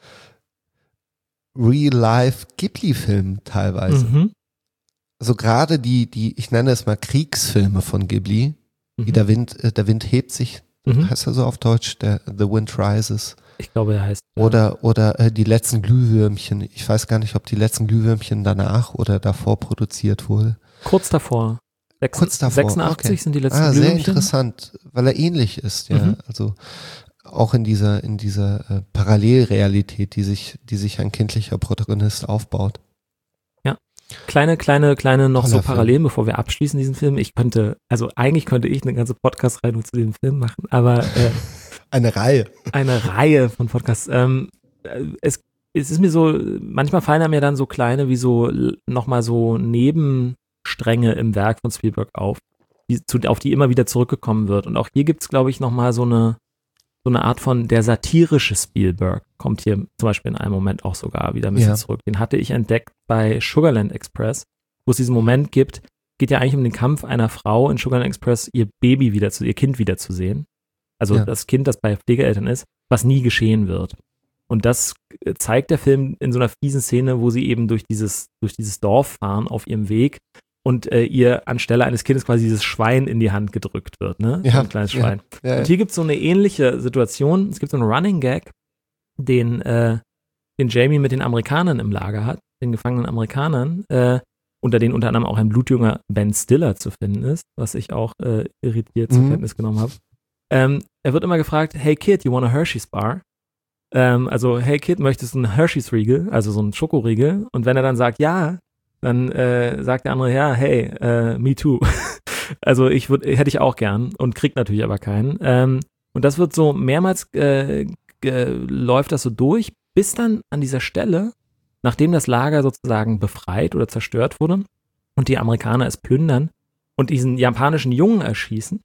Real-Life-Ghibli-Film teilweise. Also gerade die, ich nenne es mal Kriegsfilme von Ghibli, wie der Wind hebt sich, heißt er so auf Deutsch, The Wind Rises. Ich glaube, er heißt. Oder die letzten Glühwürmchen. Ich weiß gar nicht, ob die letzten Glühwürmchen danach oder davor produziert wurde. Kurz davor. 86 okay. Sind die letzten Glühwürmchen. Sehr interessant, weil er ähnlich ist, ja. Also auch in dieser Parallelrealität, die sich ein kindlicher Protagonist aufbaut. Kleine noch so Parallelen, bevor wir abschließen diesen Film. Eigentlich könnte ich eine ganze Podcast-Reihe nur zu diesem Film machen, aber eine Reihe von Podcasts. Es ist mir so, manchmal fallen mir dann so kleine wie so nochmal so Nebenstränge im Werk von Spielberg auf die immer wieder zurückgekommen wird. Und auch hier gibt es, glaube ich, nochmal so eine Art von, der satirische Spielberg kommt hier zum Beispiel in einem Moment auch sogar wieder ein bisschen zurück. Den hatte ich entdeckt bei Sugarland Express, wo es diesen Moment geht ja eigentlich um den Kampf einer Frau in Sugarland Express, ihr Kind wiederzusehen. Also das Kind, das bei Pflegeeltern ist, was nie geschehen wird. Und das zeigt der Film in so einer fiesen Szene, wo sie eben durch dieses Dorf fahren auf ihrem Weg und ihr anstelle eines Kindes quasi dieses Schwein in die Hand gedrückt wird, ne? Ja, ein kleines Schwein. Ja. Und hier gibt es so eine ähnliche Situation. Es gibt so einen Running Gag, den Jamie mit den Amerikanern im Lager hat, den gefangenen Amerikanern, unter denen unter anderem auch ein blutjunger Ben Stiller zu finden ist, was ich auch irritiert zur Kenntnis genommen habe. Er wird immer gefragt, hey Kid, you want a Hershey's Bar? Also, hey Kid, möchtest du einen Hershey's-Riegel, also so einen Schokoriegel? Und wenn er dann sagt, ja, dann sagt der andere, ja, hey, me too. Also hätte ich auch gern und kriegt natürlich aber keinen. Und das wird so mehrmals läuft das so durch, bis dann an dieser Stelle, nachdem das Lager sozusagen befreit oder zerstört wurde und die Amerikaner es plündern und diesen japanischen Jungen erschießen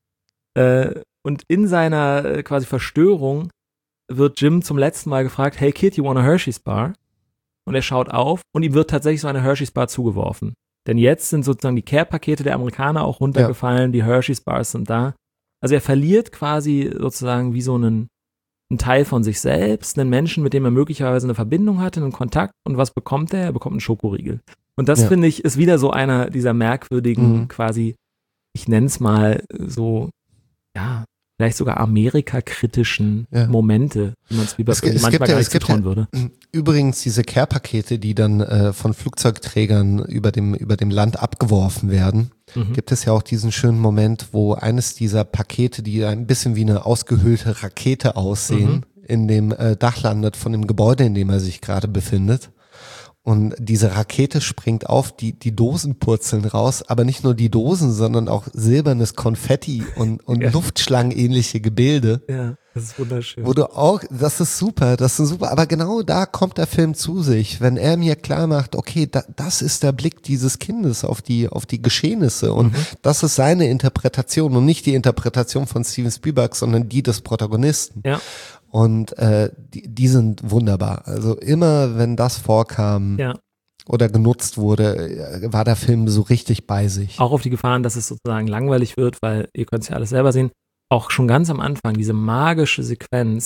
und in seiner quasi Verstörung wird Jim zum letzten Mal gefragt, hey Kid, you want a Hershey's Bar? Und er schaut auf und ihm wird tatsächlich so eine Hershey's Bar zugeworfen. Denn jetzt sind sozusagen die Care-Pakete der Amerikaner auch runtergefallen, die Hershey's Bars sind da. Also er verliert quasi sozusagen wie so einen Teil von sich selbst, einen Menschen, mit dem er möglicherweise eine Verbindung hatte, einen Kontakt. Und was bekommt er? Er bekommt einen Schokoriegel. Und das, finde ich, ist wieder so einer dieser merkwürdigen quasi, ich nenne es mal so, vielleicht sogar Amerika-kritischen Momente, wie man es manchmal gar nicht zutrauen würde. Übrigens diese Care-Pakete, die dann von Flugzeugträgern über dem Land abgeworfen werden, gibt es ja auch diesen schönen Moment, wo eines dieser Pakete, die ein bisschen wie eine ausgehöhlte Rakete aussehen, in dem Dach landet von dem Gebäude, in dem er sich gerade befindet. Und diese Rakete springt auf, die Dosen purzeln raus, aber nicht nur die Dosen, sondern auch silbernes Konfetti und Luftschlangenähnliche Gebilde. Ja, das ist wunderschön. Das ist super, aber genau da kommt der Film zu sich, wenn er mir klar macht, okay, das ist der Blick dieses Kindes auf die Geschehnisse und das ist seine Interpretation und nicht die Interpretation von Steven Spielberg, sondern die des Protagonisten. Ja. Und die sind wunderbar. Also immer, wenn das vorkam oder genutzt wurde, war der Film so richtig bei sich. Auch auf die Gefahren, dass es sozusagen langweilig wird, weil ihr könnt es ja alles selber sehen. Auch schon ganz am Anfang, diese magische Sequenz,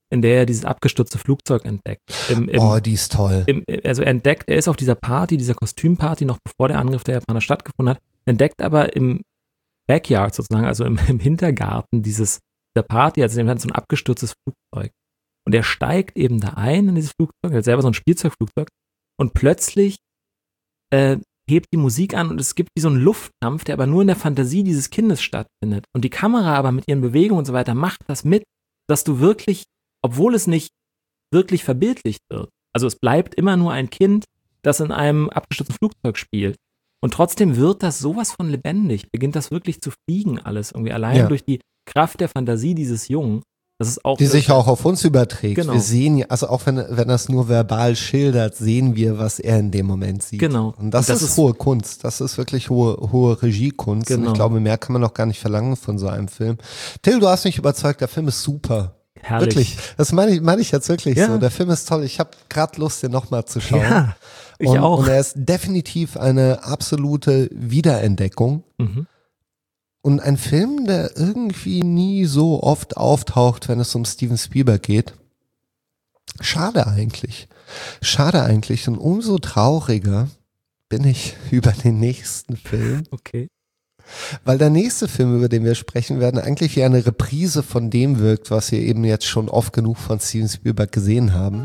in der er dieses abgestürzte Flugzeug entdeckt. Die ist toll. Er ist auf dieser Party, dieser Kostümparty, noch bevor der Angriff der Japaner stattgefunden hat, entdeckt aber im Backyard sozusagen, also im Hintergarten dieser Party, also dem hat so ein abgestürztes Flugzeug. Und er steigt eben da ein in dieses Flugzeug, er hat selber so ein Spielzeugflugzeug und plötzlich hebt die Musik an und es gibt wie so einen Luftkampf, der aber nur in der Fantasie dieses Kindes stattfindet. Und die Kamera aber mit ihren Bewegungen und so weiter macht das mit, dass du wirklich, obwohl es nicht wirklich verbildlicht wird, also es bleibt immer nur ein Kind, das in einem abgestürzten Flugzeug spielt. Und trotzdem wird das sowas von lebendig, beginnt das wirklich zu fliegen alles irgendwie, allein durch die Kraft der Fantasie dieses Jungen. Das ist auch die sich auch auf uns überträgt. Genau. Wir sehen, also auch wenn er es nur verbal schildert, sehen wir, was er in dem Moment sieht. Genau. Und das ist hohe Kunst. Das ist wirklich hohe Regiekunst. Genau. Und ich glaube, mehr kann man noch gar nicht verlangen von so einem Film. Till, du hast mich überzeugt, der Film ist super. Herrlich. Wirklich. Das meine ich jetzt wirklich so. Der Film ist toll. Ich habe gerade Lust, den nochmal zu schauen. Ja, ich auch. Und er ist definitiv eine absolute Wiederentdeckung. Mhm. Und ein Film, der irgendwie nie so oft auftaucht, wenn es um Steven Spielberg geht. Schade eigentlich. Und umso trauriger bin ich über den nächsten Film. Okay. Weil der nächste Film, über den wir sprechen werden, eigentlich wie eine Reprise von dem wirkt, was wir eben jetzt schon oft genug von Steven Spielberg gesehen haben.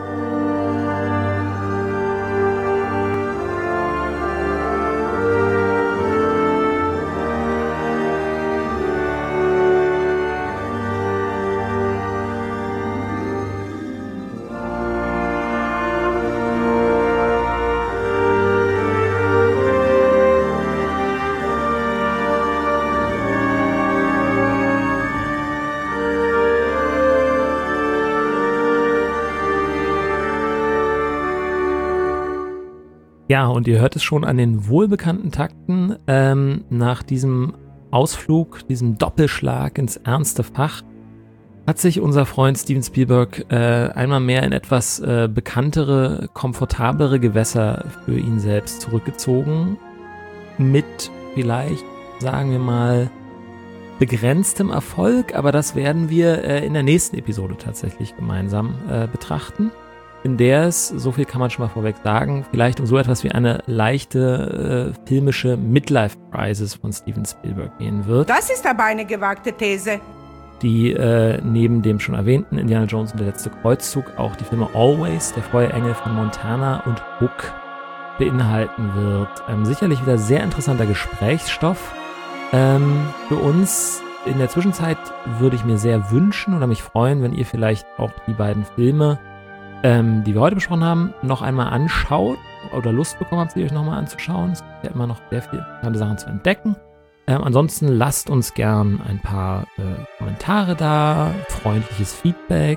Ja, und ihr hört es schon an den wohlbekannten Takten. Nach diesem Ausflug, diesem Doppelschlag ins ernste Fach, hat sich unser Freund Steven Spielberg einmal mehr in etwas bekanntere, komfortablere Gewässer für ihn selbst zurückgezogen. Mit vielleicht, sagen wir mal, begrenztem Erfolg, aber das werden wir in der nächsten Episode tatsächlich gemeinsam betrachten. In der es, so viel kann man schon mal vorweg sagen, vielleicht um so etwas wie eine leichte filmische Midlife-Crisis von Steven Spielberg gehen wird. Das ist aber eine gewagte These. Die neben dem schon erwähnten Indiana Jones und der letzte Kreuzzug auch die Filme Always, der Feuerengel von Montana und Hook beinhalten wird. Sicherlich wieder sehr interessanter Gesprächsstoff für uns. In der Zwischenzeit würde ich mir sehr wünschen oder mich freuen, wenn ihr vielleicht auch die beiden Filme, die wir heute besprochen haben, noch einmal anschaut oder Lust bekommen habt, sie euch nochmal anzuschauen. Es gibt ja immer noch sehr viele interessante Sachen zu entdecken. Ansonsten lasst uns gern ein paar Kommentare da, freundliches Feedback.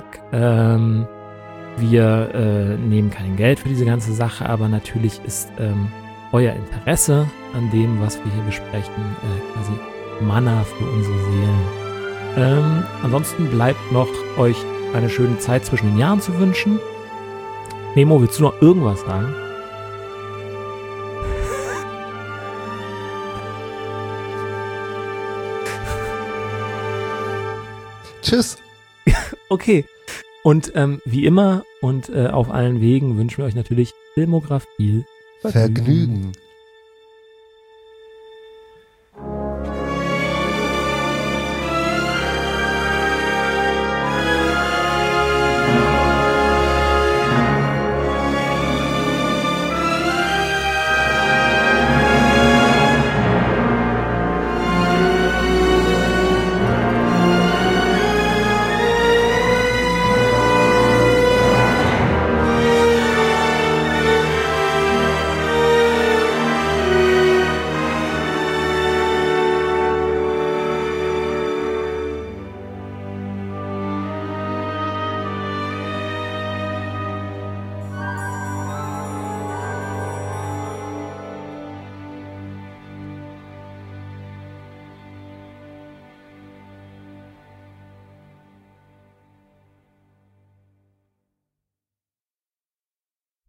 Wir nehmen kein Geld für diese ganze Sache, aber natürlich ist euer Interesse an dem, was wir hier besprechen, quasi Manna für unsere Seelen. Ansonsten bleibt noch euch eine schöne Zeit zwischen den Jahren zu wünschen. Memo, willst du noch irgendwas sagen? Tschüss. Okay. Und wie immer und auf allen Wegen wünschen wir euch natürlich Filmografie. Vergnügen.